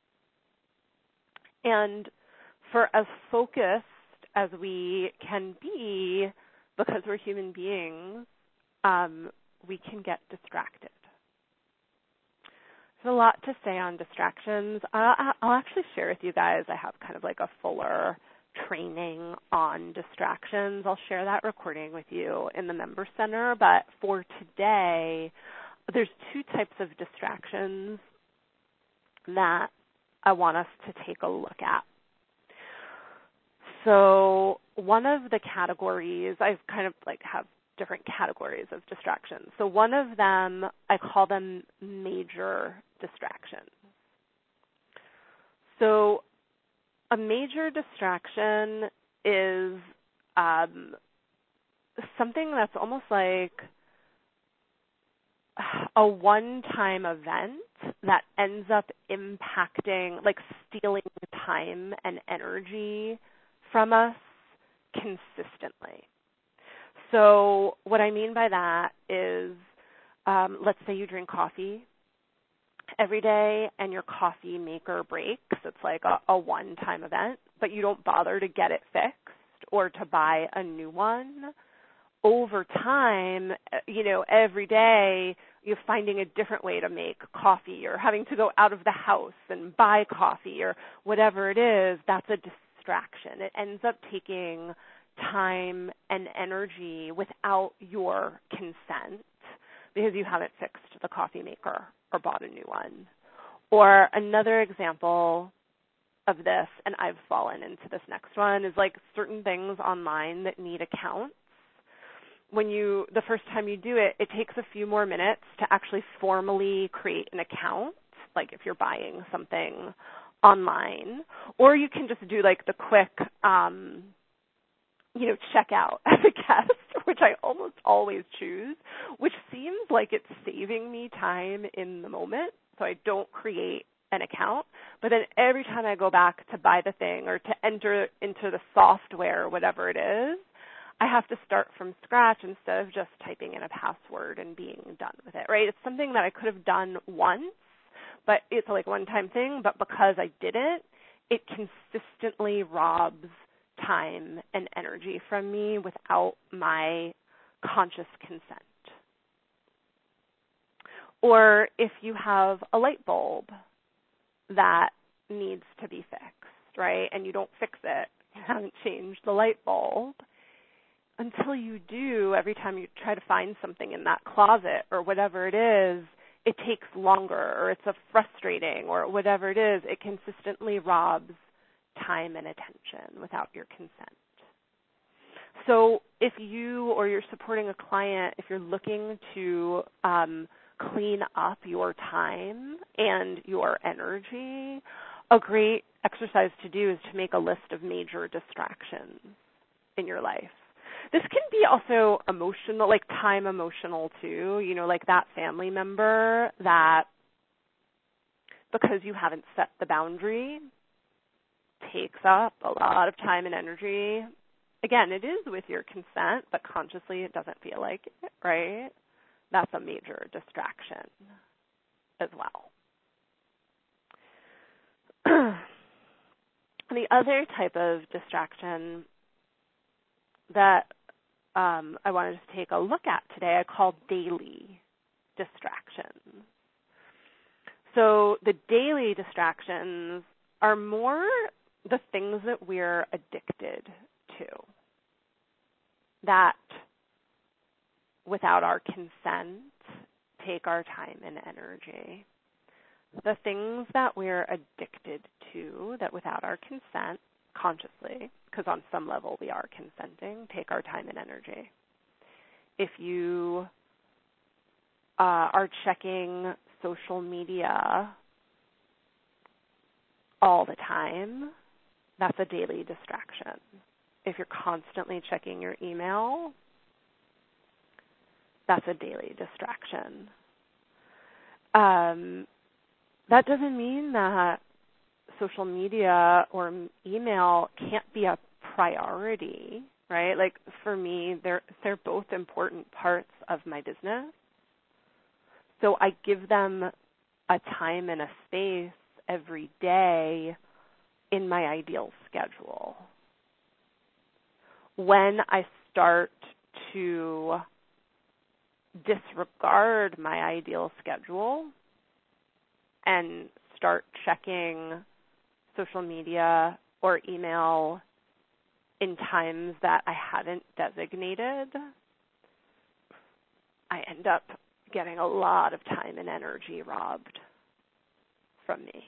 And for as focused as we can be, because we're human beings, we can get distracted. There's a lot to say on distractions. I'll actually share with you guys, I have kind of like a fuller training on distractions. I'll share that recording with you in the Member Center. But for today, there's two types of distractions that I want us to take a look at. So one of the categories, I kind of like have different categories of distractions. So one of them, I call them major distractions. So a major distraction is something that's almost like a one-time event that ends up impacting, like stealing time and energy from us consistently. So what I mean by that is, let's say you drink coffee every day and your coffee maker breaks, it's like a one-time event, but you don't bother to get it fixed or to buy a new one, over time, every day you're finding a different way to make coffee or having to go out of the house and buy coffee or whatever it is, that's a distraction. It ends up taking time and energy without your consent because you haven't fixed the coffee maker or bought a new one. Or another example of this, and I've fallen into this next one, is like certain things online that need accounts. The first time you do it, it takes a few more minutes to actually formally create an account, like if you're buying something online. Or you can just do like the quick, checkout as a guest, which I almost always choose, which seems like it's saving me time in the moment, so I don't create an account. But then every time I go back to buy the thing or to enter into the software, whatever it is, I have to start from scratch instead of just typing in a password and being done with it, right? It's something that I could have done once, but it's like one-time thing, but because I did it, it consistently robs time and energy from me without my conscious consent. Or if you have a light bulb that needs to be fixed, right, and you don't fix it, you haven't changed the light bulb, until you do, every time you try to find something in that closet or whatever it is, it takes longer or it's frustrating or whatever it is, it consistently robs time and attention without your consent. So if you or you're supporting a client, if you're looking to clean up your time and your energy, a great exercise to do is to make a list of major distractions in your life. This can be also emotional, like time emotional too, like that family member that, because you haven't set the boundary, takes up a lot of time and energy. Again, it is with your consent, but consciously it doesn't feel like it, right? That's a major distraction as well. The other type of distraction that I wanted to take a look at today, I call daily distractions. So the daily distractions are more the things that we're addicted to, that without our consent take our time and energy. The things that we're addicted to, that without our consent, consciously, because on some level we are consenting, take our time and energy. If you are checking social media all the time, that's a daily distraction. If you're constantly checking your email, that's a daily distraction. That doesn't mean that social media or email can't be a priority, right? Like for me, they're both important parts of my business. So I give them a time and a space every day in my ideal schedule. When I start to disregard my ideal schedule and start checking social media or email in times that I haven't designated, I end up getting a lot of time and energy robbed from me.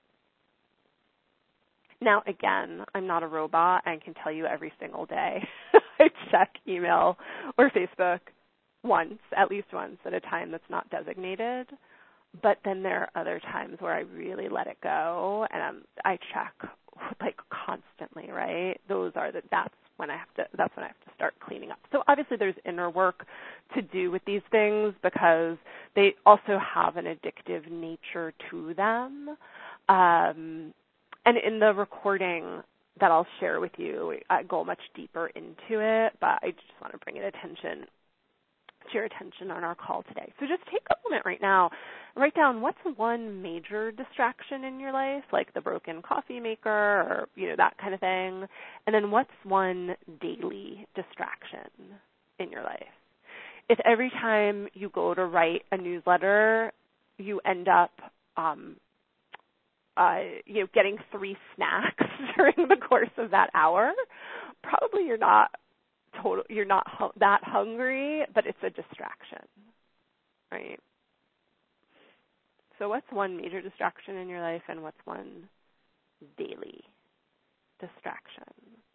Now, again, I'm not a robot. I can tell you every single day I check email or Facebook at least once at a time that's not designated. But then there are other times where I really let it go and I check like constantly, right? That's when I have to start cleaning up. So obviously there's inner work to do with these things because they also have an addictive nature to them. And in the recording that I'll share with you, I go much deeper into it, but I just want to bring attention your attention on our call today. So just take a moment right now, write down what's one major distraction in your life, like the broken coffee maker or, that kind of thing. And then what's one daily distraction in your life? If every time you go to write a newsletter, you end up getting 3 snacks during the course of that hour, probably you're not that hungry, but it's a distraction, right? So what's one major distraction in your life, and what's one daily distraction?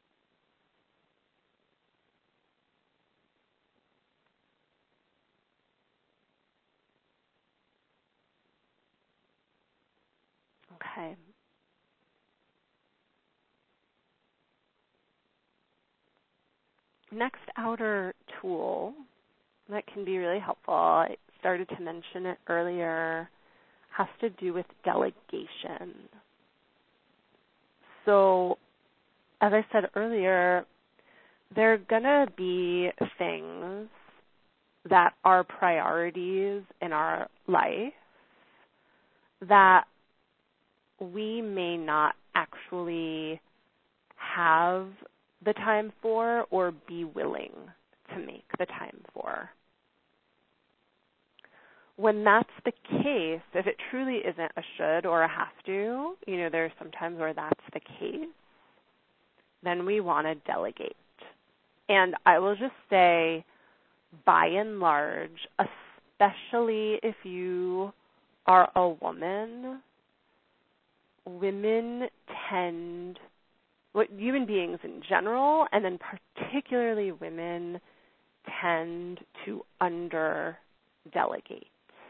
Okay. Next outer tool that can be really helpful, I started to mention it earlier, has to do with delegation. So, as I said earlier, there are going to be things that are priorities in our life that we may not actually have the time for or be willing to make the time for. When that's the case, if it truly isn't a should or a have to, there's some times where that's the case, then we want to delegate. And I will just say, by and large, especially if you are a woman, human beings in general, and then particularly women, tend to under-delegate.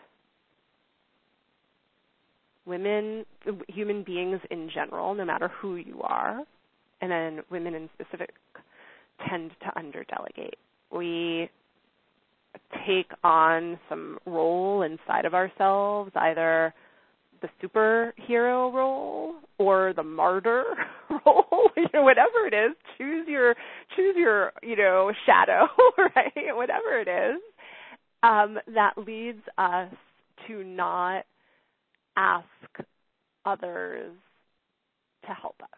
Human beings in general, no matter who you are, and then women in specific, tend to under-delegate. We take on some role inside of ourselves, either the superhero role or the martyr role, whatever it is. Choose your shadow, right? Whatever it is, that leads us to not ask others to help us.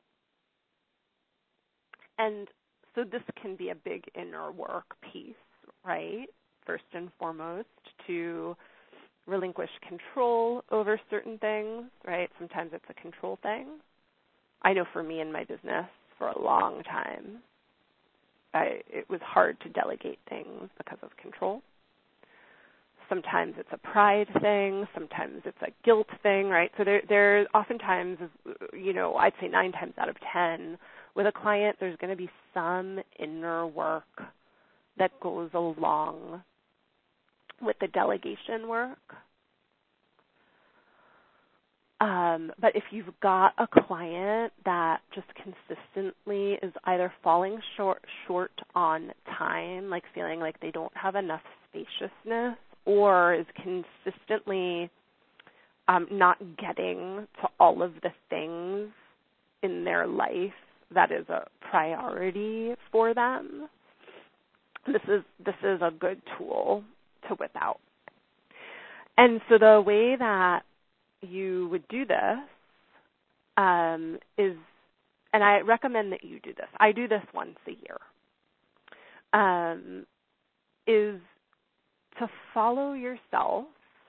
And so this can be a big inner work piece, right? First and foremost, to relinquish control over certain things, right? Sometimes it's a control thing. I know for me in my business, for a long time, it was hard to delegate things because of control. Sometimes it's a pride thing. Sometimes it's a guilt thing, right? So there oftentimes, I'd say 9 times out of 10, with a client, there's going to be some inner work that goes along with the delegation work. But if you've got a client that just consistently is either falling short on time, like feeling like they don't have enough spaciousness, or is consistently not getting to all of the things in their life that is a priority for them, this is a good tool to whip out. And so the way that you would do this is, and I recommend that you do this, I do this once a year, is to follow yourself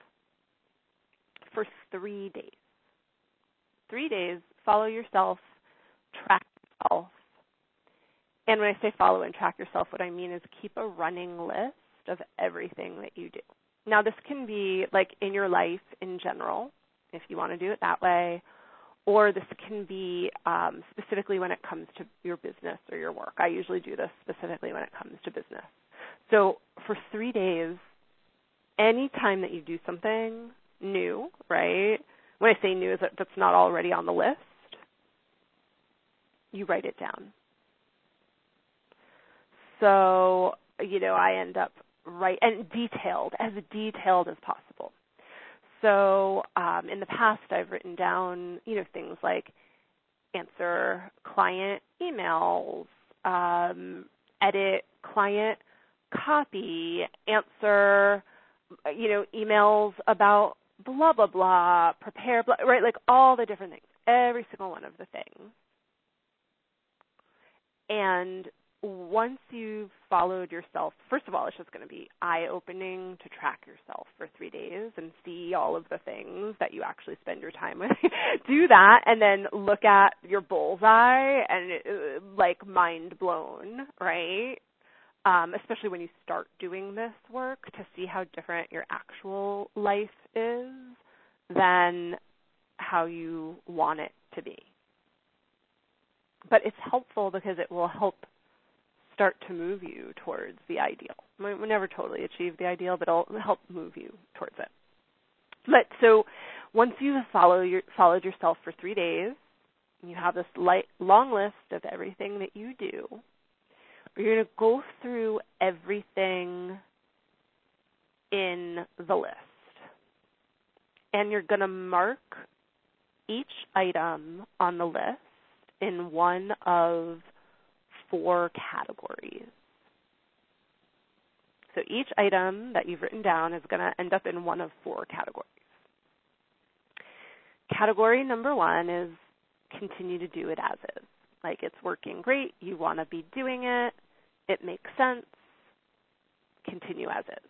for 3 days. 3 days, follow yourself, track yourself. And when I say follow and track yourself, what I mean is keep a running list of everything that you do. Now, this can be like in your life in general, if you want to do it that way, or this can be specifically when it comes to your business or your work. I usually do this specifically when it comes to business. So for 3 days, any time that you do something new, right? When I say new, is that's not already on the list, you write it down. So, I end up as detailed as possible. So in the past, I've written down, things like answer client emails, edit client copy, answer, emails about blah, blah, blah, prepare, blah, right? Like all the different things, every single one of the things. And once you've followed yourself, first of all, it's just going to be eye-opening to track yourself for 3 days and see all of the things that you actually spend your time with. Do that and then look at your bullseye and like mind blown, right? Especially when you start doing this work, to see how different your actual life is than how you want it to be. But it's helpful because it will help start to move you towards the ideal. We'll never totally achieve the ideal, but it'll help move you towards it. But so once you've followed yourself for 3 days, you have this long list of everything that you do. You're going to go through everything in the list. And you're going to mark each item on the list in one of 4 categories. So each item that you've written down is going to end up in one of 4 categories. Category number 1 is continue to do it as is. Like it's working great, you want to be doing it, it makes sense, continue as is.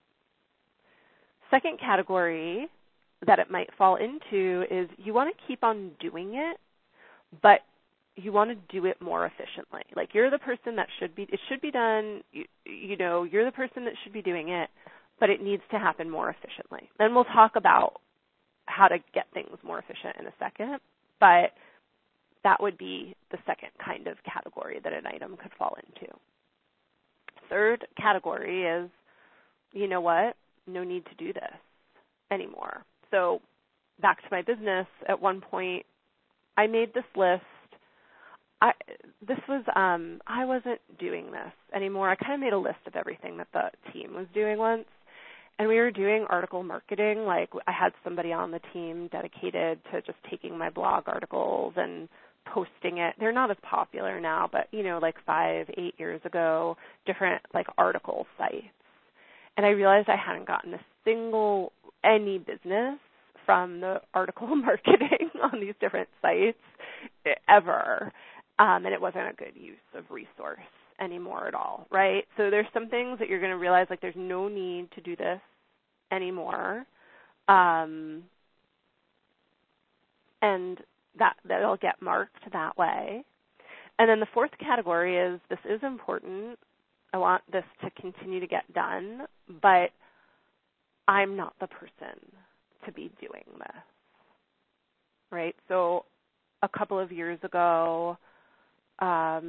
Second category that it might fall into is you want to keep on doing it, but you want to do it more efficiently. Like you're the person that it should be done, you're the person that should be doing it, but it needs to happen more efficiently. And we'll talk about how to get things more efficient in a second, but that would be the second kind of category that an item could fall into. Third category is, you know what, no need to do this anymore. So back to my business, at one point I made this list. I wasn't doing this anymore. I kind of made a list of everything that the team was doing once. And we were doing article marketing. Like I had somebody on the team dedicated to just taking my blog articles and posting it. They're not as popular now, but like 5-8 years ago, different like article sites. And I realized I hadn't gotten any business from the article marketing on these different sites ever. And it wasn't a good use of resource anymore at all, right? So there's some things that you're going to realize, like there's no need to do this anymore. And that'll get marked that way. And then the fourth category is this is important. I want this to continue to get done, but I'm not the person to be doing this, right? So a couple of years ago, I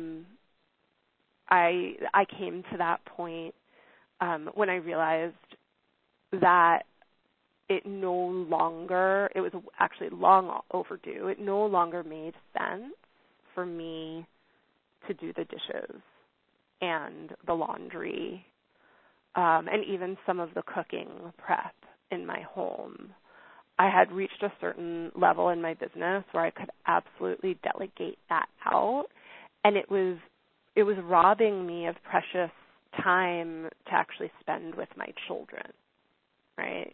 came to that point when I realized that it was actually long overdue. It no longer made sense for me to do the dishes and the laundry and even some of the cooking prep in my home. I had reached a certain level in my business where I could absolutely delegate that out, and it was robbing me of precious time to actually spend with my children, right?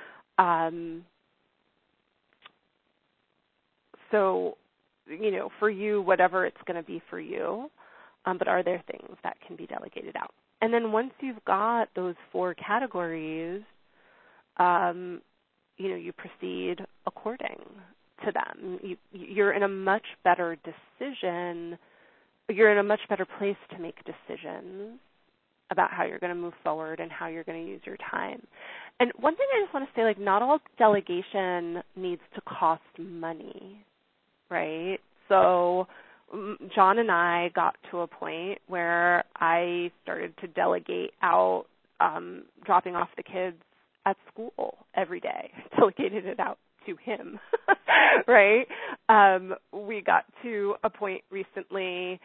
So, for you, whatever it's going to be for you, but are there things that can be delegated out? And then once you've got those 4 categories, you proceed according to them. You're in a much better decision. You're in a much better place to make decisions about how you're going to move forward and how you're going to use your time. And one thing I just want to say, like, not all delegation needs to cost money, right? So John and I got to a point where I started to delegate out dropping off the kids at school every day, delegated it out to him, right? We got to a point recently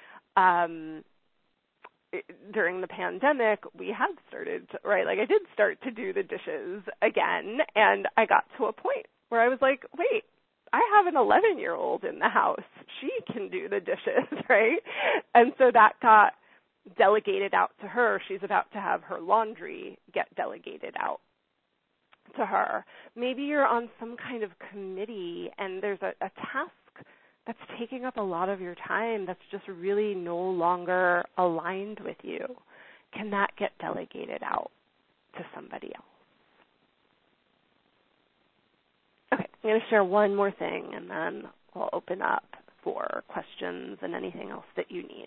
during the pandemic, we had started, right? Like I did start to do the dishes again, and I got to a point where I was like, wait, I have an 11-year-old in the house. She can do the dishes, right? And so that delegated out to her. She's about to have her laundry get delegated out to her. Maybe you're on some kind of committee and there's a task that's taking up a lot of your time that's just really no longer aligned with you. Can that get delegated out to somebody else? Okay, I'm going to share one more thing and then we'll open up for questions and anything else that you need.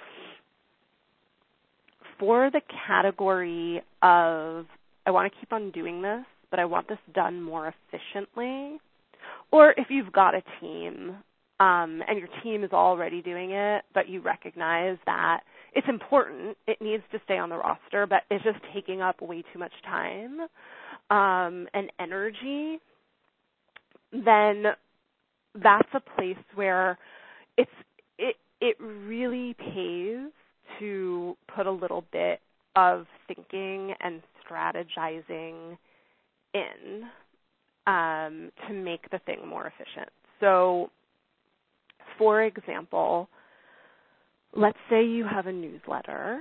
For the category of, I want to keep on doing this, but I want this done more efficiently, or if you've got a team and your team is already doing it, but you recognize that it's important, it needs to stay on the roster, but it's just taking up way too much time and energy, then that's a place where it really pays to put a little bit of thinking and strategizing in to make the thing more efficient. So, for example, let's say you have a newsletter.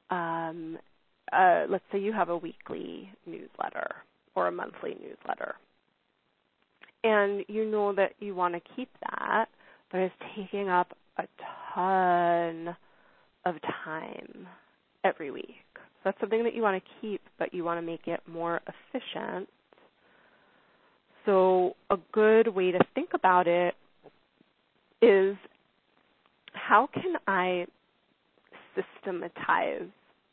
Let's say you have a weekly newsletter or a monthly newsletter. And you know that you want to keep that, but it's taking up a ton of time every week. So that's something that you want to keep, but you want to make it more efficient. So a good way to think about it is, how can I systematize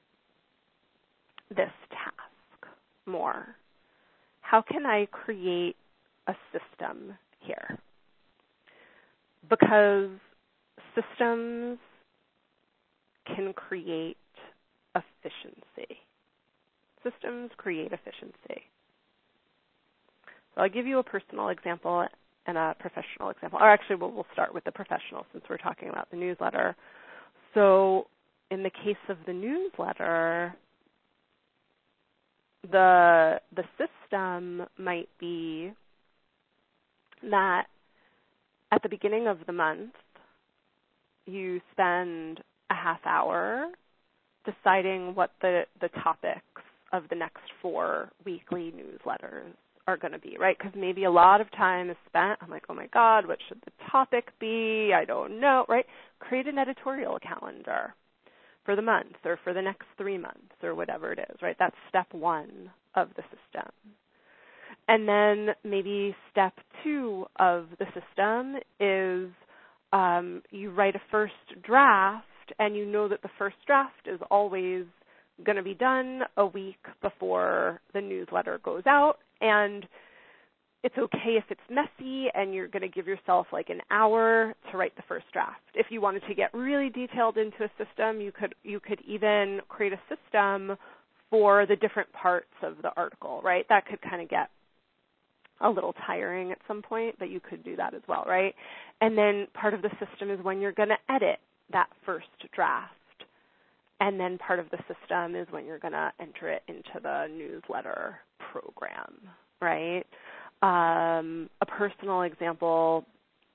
this task more? How can I create a system here? Because systems can create efficiency. Systems create efficiency. So I'll give you a personal example and a professional example. Or actually, we'll start with the professional since we're talking about the newsletter. So in the case of the newsletter, the system might be that at the beginning of the month, you spend a half hour deciding what the topics of the next 4 weekly newsletters are going to be, right? Because maybe a lot of time is spent, I'm like, oh my God, what should the topic be? I don't know, right? Create an editorial calendar for the month or for the next 3 months or whatever it is, right? That's step 1 of the system. And then maybe step 2 of the system is you write a first draft, and you know that the first draft is always going to be done a week before the newsletter goes out, and it's okay if it's messy, and you're going to give yourself like an hour to write the first draft. If you wanted to get really detailed into a system, you could even create a system for the different parts of the article, right? That could kind of get a little tiring at some point, but you could do that as well, right? And then part of the system is when you're going to edit that first draft. And then part of the system is when you're going to enter it into the newsletter program, right? A personal example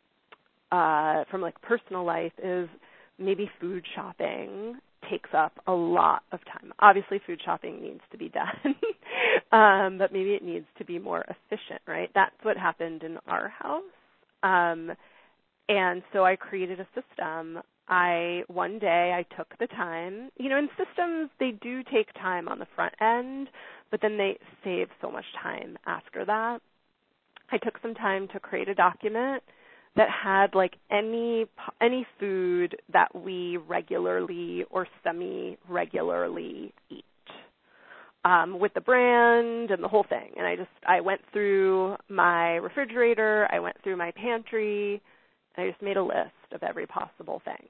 from like personal life is maybe food shopping takes up a lot of time. Obviously, food shopping needs to be done, but maybe it needs to be more efficient, right? That's what happened in our house. And so I created a system. One day I took the time. You know, in systems, they do take time on the front end, but then they save so much time after that. I took some time to create a document that had like any food that we regularly or semi-regularly eat, with the brand and the whole thing. And I went through my refrigerator, I went through my pantry, and I just made a list of every possible thing.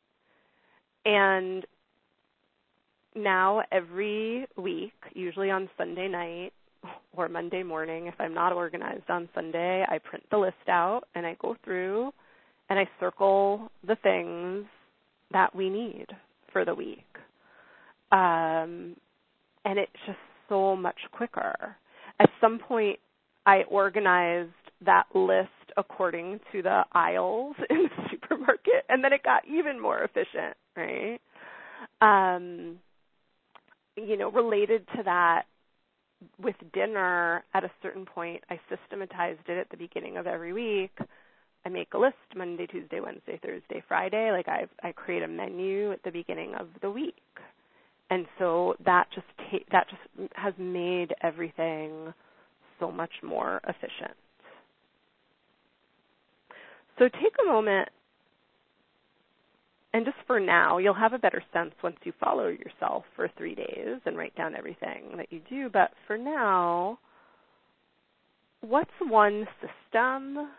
And now every week, usually on Sunday night or Monday morning, if I'm not organized on Sunday, I print the list out and I go through and I circle the things that we need for the week. And it's just so much quicker. At some point, I organized that list according to the aisles in the supermarket, and then it got even more efficient, right? Related to that, with dinner, at a certain point, I systematized it at the beginning of every week. I make a list Monday, Tuesday, Wednesday, Thursday, Friday. Like I create a menu at the beginning of the week, and so that just has made everything so much more efficient. So take a moment, and just for now, you'll have a better sense once you follow yourself for 3 days and write down everything that you do. But for now, what's one system,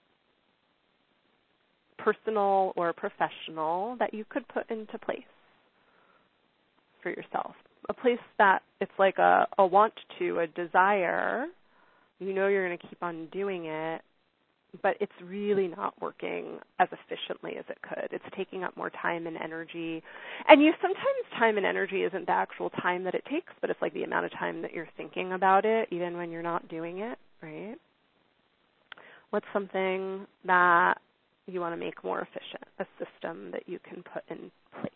personal or professional, that you could put into place for yourself? A place that it's like a want to, a desire. You know you're going to keep on doing it, but it's really not working as efficiently as it could. It's taking up more time and energy. And sometimes time and energy isn't the actual time that it takes, but it's like the amount of time that you're thinking about it, even when you're not doing it, right? What's something that you want to make more efficient, a system that you can put in place?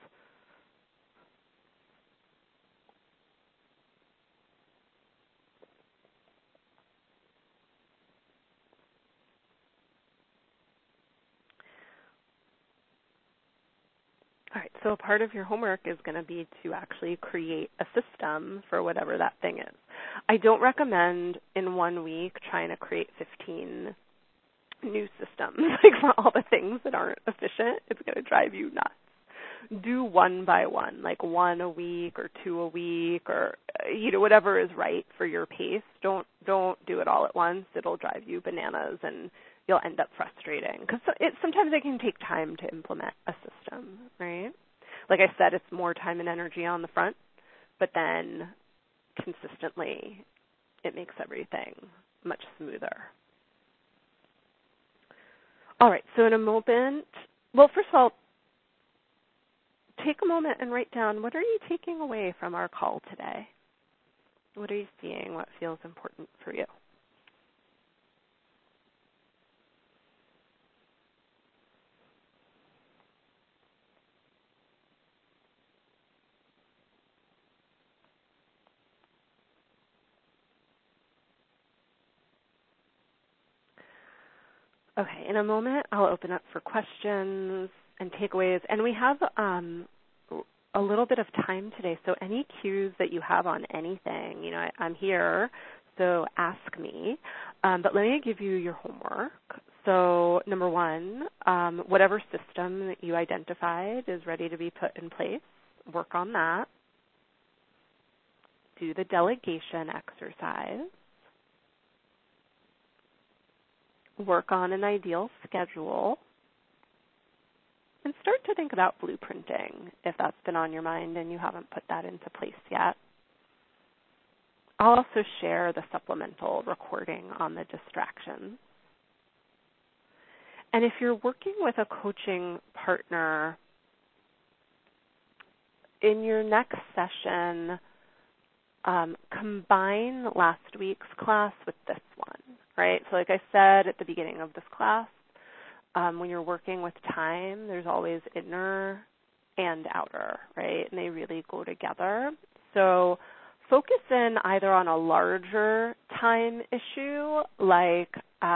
All right, so a part of your homework is going to be to actually create a system for whatever that thing is. I don't recommend in 1 week trying to create 15 new systems, like for all the things that aren't efficient. It's going to drive you nuts. Do one by one, like 1 a week or 2 a week, or whatever is right for your pace. Don't do it all at once. It'll drive you bananas and you'll end up frustrating, because sometimes it can take time to implement a system, right? Like I said, it's more time and energy on the front, but then consistently it makes everything much smoother. All right, so in a moment, well, first of all, take a moment and write down, what are you taking away from our call today? What are you seeing? What feels important for you? Okay, in a moment, I'll open up for questions and takeaways. And we have a little bit of time today, so any cues that you have on anything, I'm here, so ask me. But let me give you your homework. So number 1, whatever system that you identified is ready to be put in place. Work on that. Do the delegation exercise. Work on an ideal schedule, and start to think about blueprinting if that's been on your mind and you haven't put that into place yet. I'll also share the supplemental recording on the distractions. And if you're working with a coaching partner, in your next session, combine last week's class with this one. Right? So like I said at the beginning of this class, when you're working with time, there's always inner and outer, right? And they really go together. So focus in either on a larger time issue, like,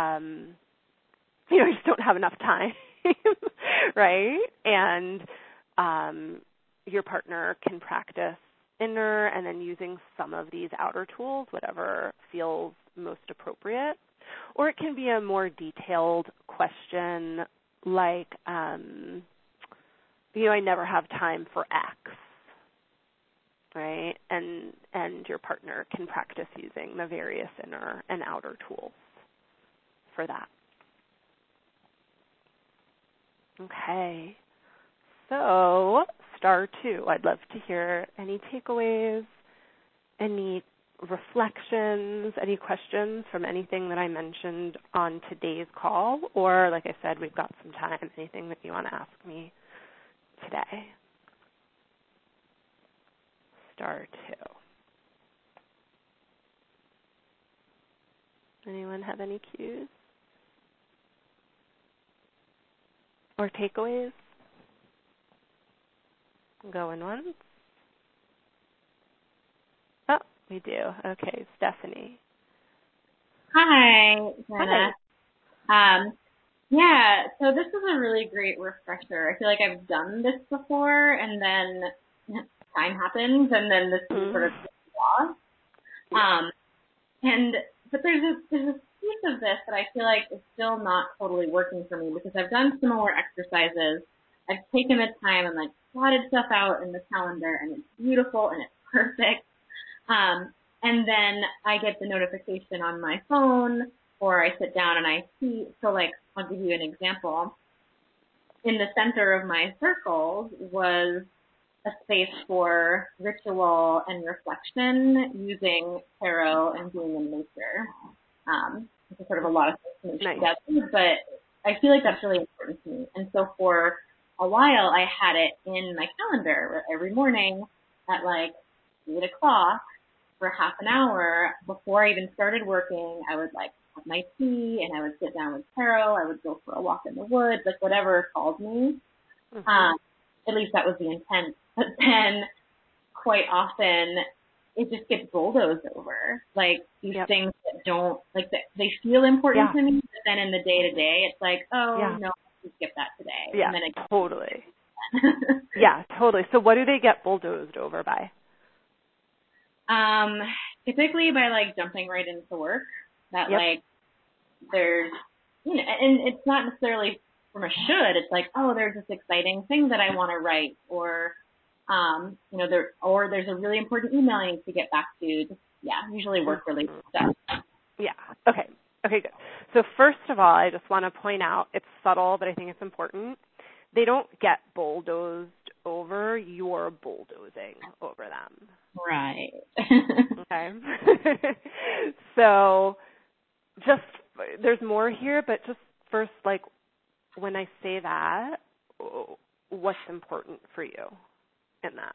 you just don't have enough time, right? And your partner can practice inner and then using some of these outer tools, whatever feels most appropriate. Or it can be a more detailed question like, I never have time for X, right? And your partner can practice using the various inner and outer tools for that. Okay. So, star 2, I'd love to hear any takeaways, any reflections, any questions from anything that I mentioned on today's call, or like I said, we've got some time, anything that you want to ask me today. Star 2. Anyone have any cues or takeaways? Going once. Oh, we do. Okay, Stephanie. Hi, Jenna. Hi. Yeah, so this is a really great refresher. I feel like I've done this before, and then time happens, and then this is sort of lost. But there's a piece of this that I feel like is still not totally working for me because I've done similar exercises. I've taken the time and like plotted stuff out in the calendar, and it's beautiful and it's perfect. And then I get the notification on my phone, or I sit down and I see. So like, I'll give you an example. In the center of my circles was a space for ritual and reflection using tarot and being in nature. It's sort of a lot of things to move together, but I feel like that's really important to me. And so for a while, I had it in my calendar every morning at like 8 o'clock for half an hour before I even started working. I would like have my tea and I would sit down with tarot. I would go for a walk in the woods, like whatever called me. At least that was the intent. But then quite often it just gets bulldozed over. Like these things that don't, like they feel important to me, but then in the day to day, it's like, no, let's skip that today. Yeah, and then totally. Yeah, totally. So what do they get bulldozed over by? Typically by like jumping right into work. That like there's, and it's not necessarily from a should. It's like, there's this exciting thing that I want to write, or there's a really important email I need to get back to. Just, usually work-related stuff. Yeah. Okay, good. So first of all, I just want to point out, it's subtle, but I think it's important. They don't get bulldozed over. You're bulldozing over them. Right. Okay. So just, there's more here, but just first, like, when I say that, what's important for you in that?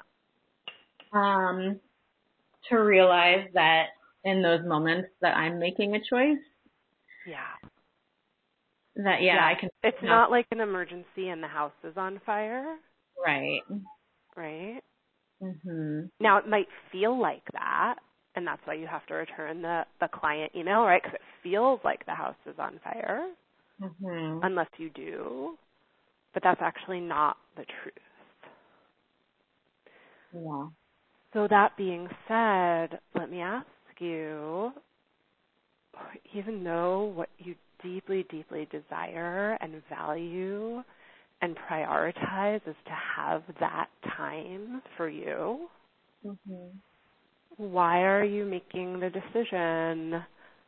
To realize that in those moments that I'm making a choice. Yeah. That, I can. It's not like an emergency and the house is on fire. Right. Right? Mm-hmm. Now, it might feel like that, and that's why you have to return the client email, right? Because it feels like the house is on fire, unless you do. But that's actually not the truth. Yeah. So that being said, let me ask you, even though what you deeply, deeply desire and value and prioritize is to have that time for you, why are you making the decision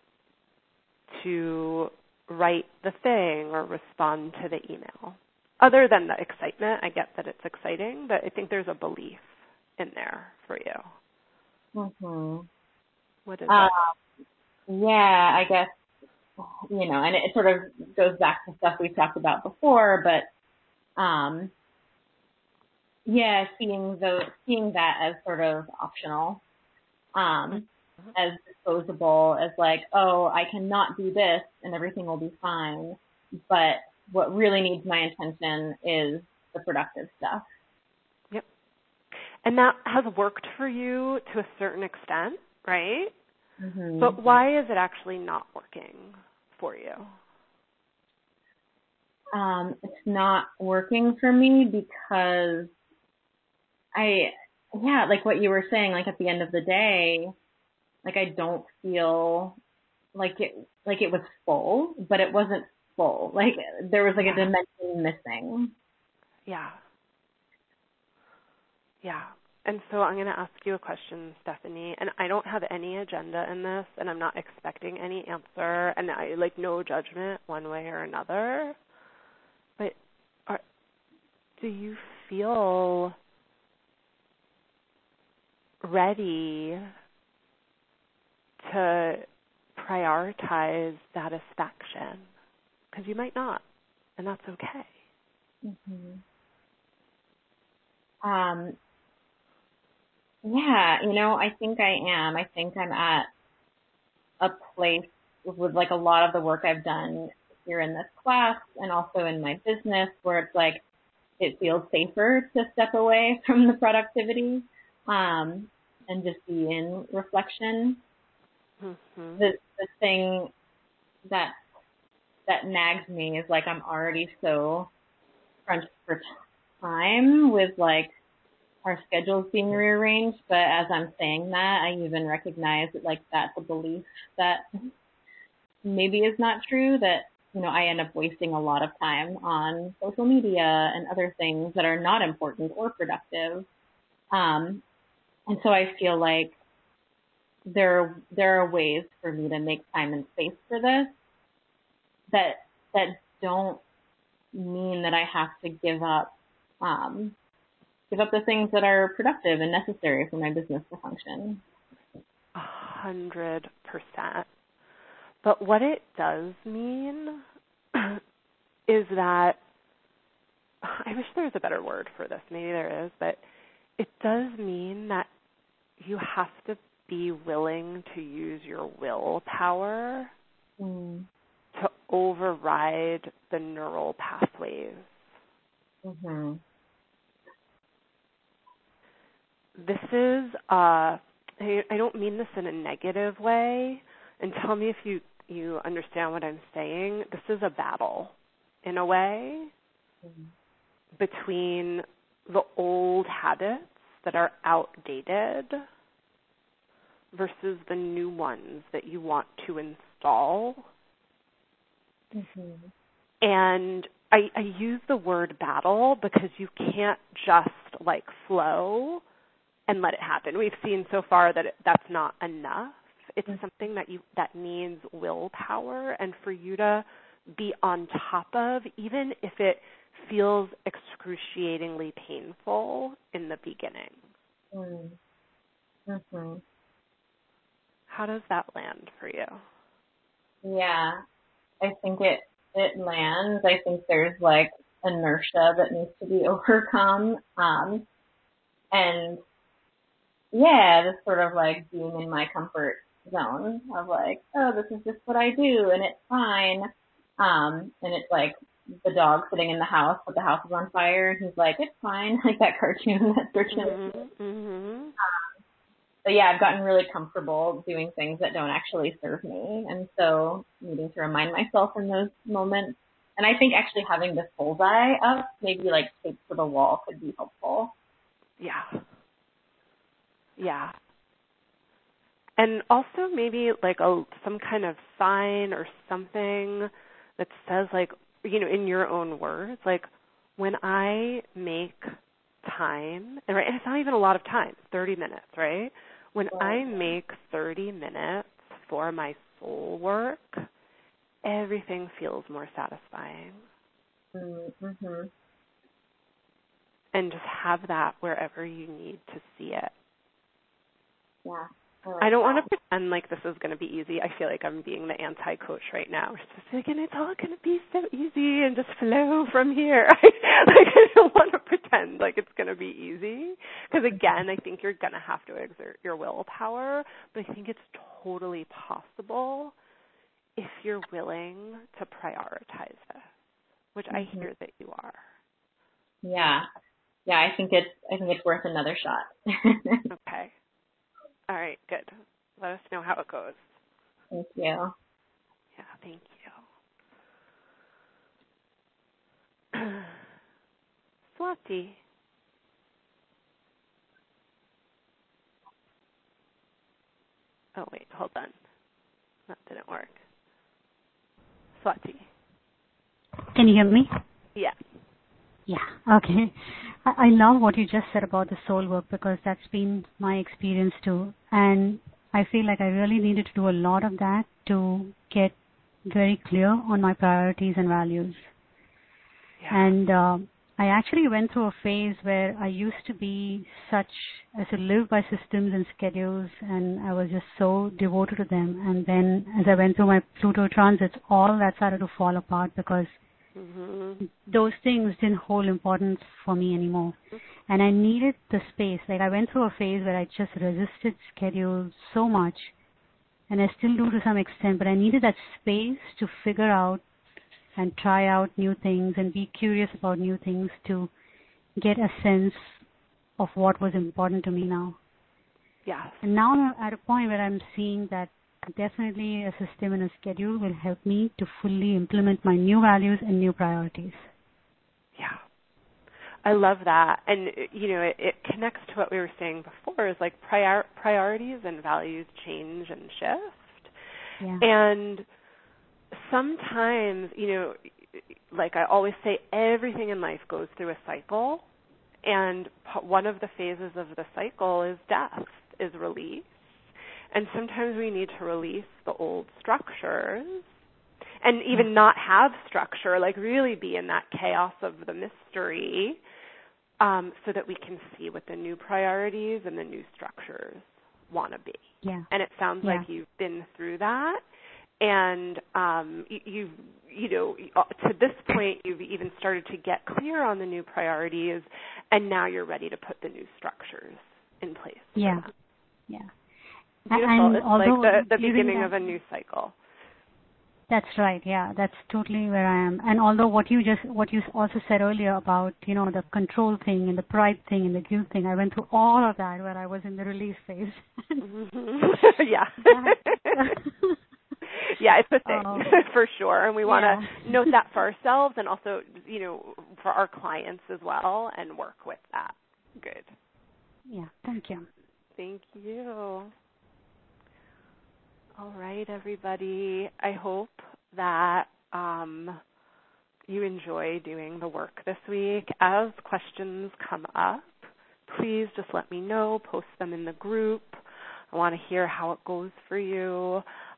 to write the thing or respond to the email? Other than the excitement, I get that it's exciting, but I think there's a belief in there for you. What is it? Yeah, I guess, and it sort of goes back to stuff we've talked about before, but, seeing that as sort of optional, as disposable, as like, I cannot do this and everything will be fine, but what really needs my attention is the productive stuff. Yep. And that has worked for you to a certain extent, right? But why is it actually not working for you? It's not working for me because like what you were saying, like at the end of the day, like I don't feel like it was full, but it wasn't full. Like there was like a dimension missing. Yeah. Yeah. And so I'm going to ask you a question, Stephanie, and I don't have any agenda in this, and I'm not expecting any answer, and I like no judgment one way or another. But do you feel ready to prioritize satisfaction? Because you might not, and that's okay. I think I am. I think I'm at a place with like a lot of the work I've done here in this class and also in my business where it's like, it feels safer to step away from the productivity and just be in reflection. Mm-hmm. The thing that nags me is like I'm already so crunched for time with like our schedules being rearranged, but as I'm saying that, I even recognize that like that's a belief that maybe is not true, that, you know, I end up wasting a lot of time on social media and other things that are not important or productive. And so I feel like there are ways for me to make time and space for this that don't mean that I have to give up the things that are productive and necessary for my business to function. 100%. But what it does mean is that, I wish there was a better word for this, maybe there is, but it does mean that you have to be willing to use your willpower to override the neural pathways. Mm-hmm. This is, I don't mean this in a negative way, and tell me if you understand what I'm saying. This is a battle, in a way, between the old habits that are outdated versus the new ones that you want to install. Mm-hmm. And I use the word battle because you can't just like flow and let it happen. We've seen so far that that's not enough. It's something that needs willpower, and for you to be on top of, even if it feels excruciatingly painful in the beginning. Mm-hmm. How does that land for you? Yeah, I think it lands. I think there's like inertia that needs to be overcome. And yeah, this sort of like being in my comfort zone of like, oh, this is just what I do and it's fine. And it's like the dog sitting in the house, but the house is on fire, and he's like, it's fine, like that cartoon that Mm-hmm. But yeah, I've gotten really comfortable doing things that don't actually serve me, and so needing to remind myself in those moments. And I think actually having this bullseye up, maybe like taped to the wall, could be helpful. Yeah. And also maybe like some kind of sign or something that says like, you know, in your own words, like when I make time, and right, and it's not even a lot of time, 30 minutes, right? When I make 30 minutes for my soul work, everything feels more satisfying. Mm-hmm. And just have that wherever you need to see it. Yeah. I don't want to pretend like this is going to be easy. I feel like I'm being the anti-coach right now. It's just like, and it's all going to be so easy and just flow from here. I don't want to pretend like it's going to be easy. Because, again, I think you're going to have to exert your willpower. But I think it's totally possible if you're willing to prioritize this, which I hear that you are. Yeah. Yeah, I think it's worth another shot. Okay. All right, good. Let us know how it goes. Thank you. Yeah, thank you. Swati. Oh, wait, hold on. That didn't work. Swati. Can you hear me? Yeah. Yeah, okay. I love what you just said about the soul work, because that's been my experience too. And I feel like I really needed to do a lot of that to get very clear on my priorities and values. Yeah. And I actually went through a phase where I used to be I should live by systems and schedules, and I was just so devoted to them. And then as I went through my Pluto transits, all that started to fall apart because those things didn't hold importance for me anymore. And I needed the space. Like I went through a phase where I just resisted schedules so much, and I still do to some extent, but I needed that space to figure out and try out new things and be curious about new things to get a sense of what was important to me now. Yes. And now I'm at a point where I'm seeing that definitely a system and a schedule will help me to fully implement my new values and new priorities. Yeah. I love that. And, it connects to what we were saying before, is like priorities and values change and shift. Yeah. And sometimes, like I always say, everything in life goes through a cycle. And one of the phases of the cycle is death, is release. And sometimes we need to release the old structures and even not have structure, like really be in that chaos of the mystery, so that we can see what the new priorities and the new structures want to be. Yeah. And it sounds like you've been through that. And to this point, you've even started to get clear on the new priorities, and now you're ready to put the new structures in place. Yeah. Beautiful. And it's like the beginning of a new cycle. That's right. Yeah, that's totally where I am. And although what you also said earlier about, the control thing and the pride thing and the guilt thing, I went through all of that where I was in the release phase. Yeah. Yeah, it's a thing for sure. And we want to note that for ourselves and also, for our clients as well, and work with that. Good. Yeah, thank you. Thank you. All right, everybody. I hope that you enjoy doing the work this week. As questions come up, please just let me know. Post them in the group. I want to hear how it goes for you.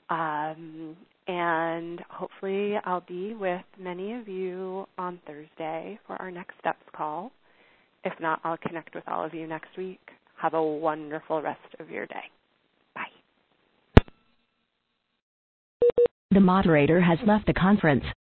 And hopefully I'll be with many of you on Thursday for our Next Steps call. If not, I'll connect with all of you next week. Have a wonderful rest of your day. Bye. The moderator has left the conference.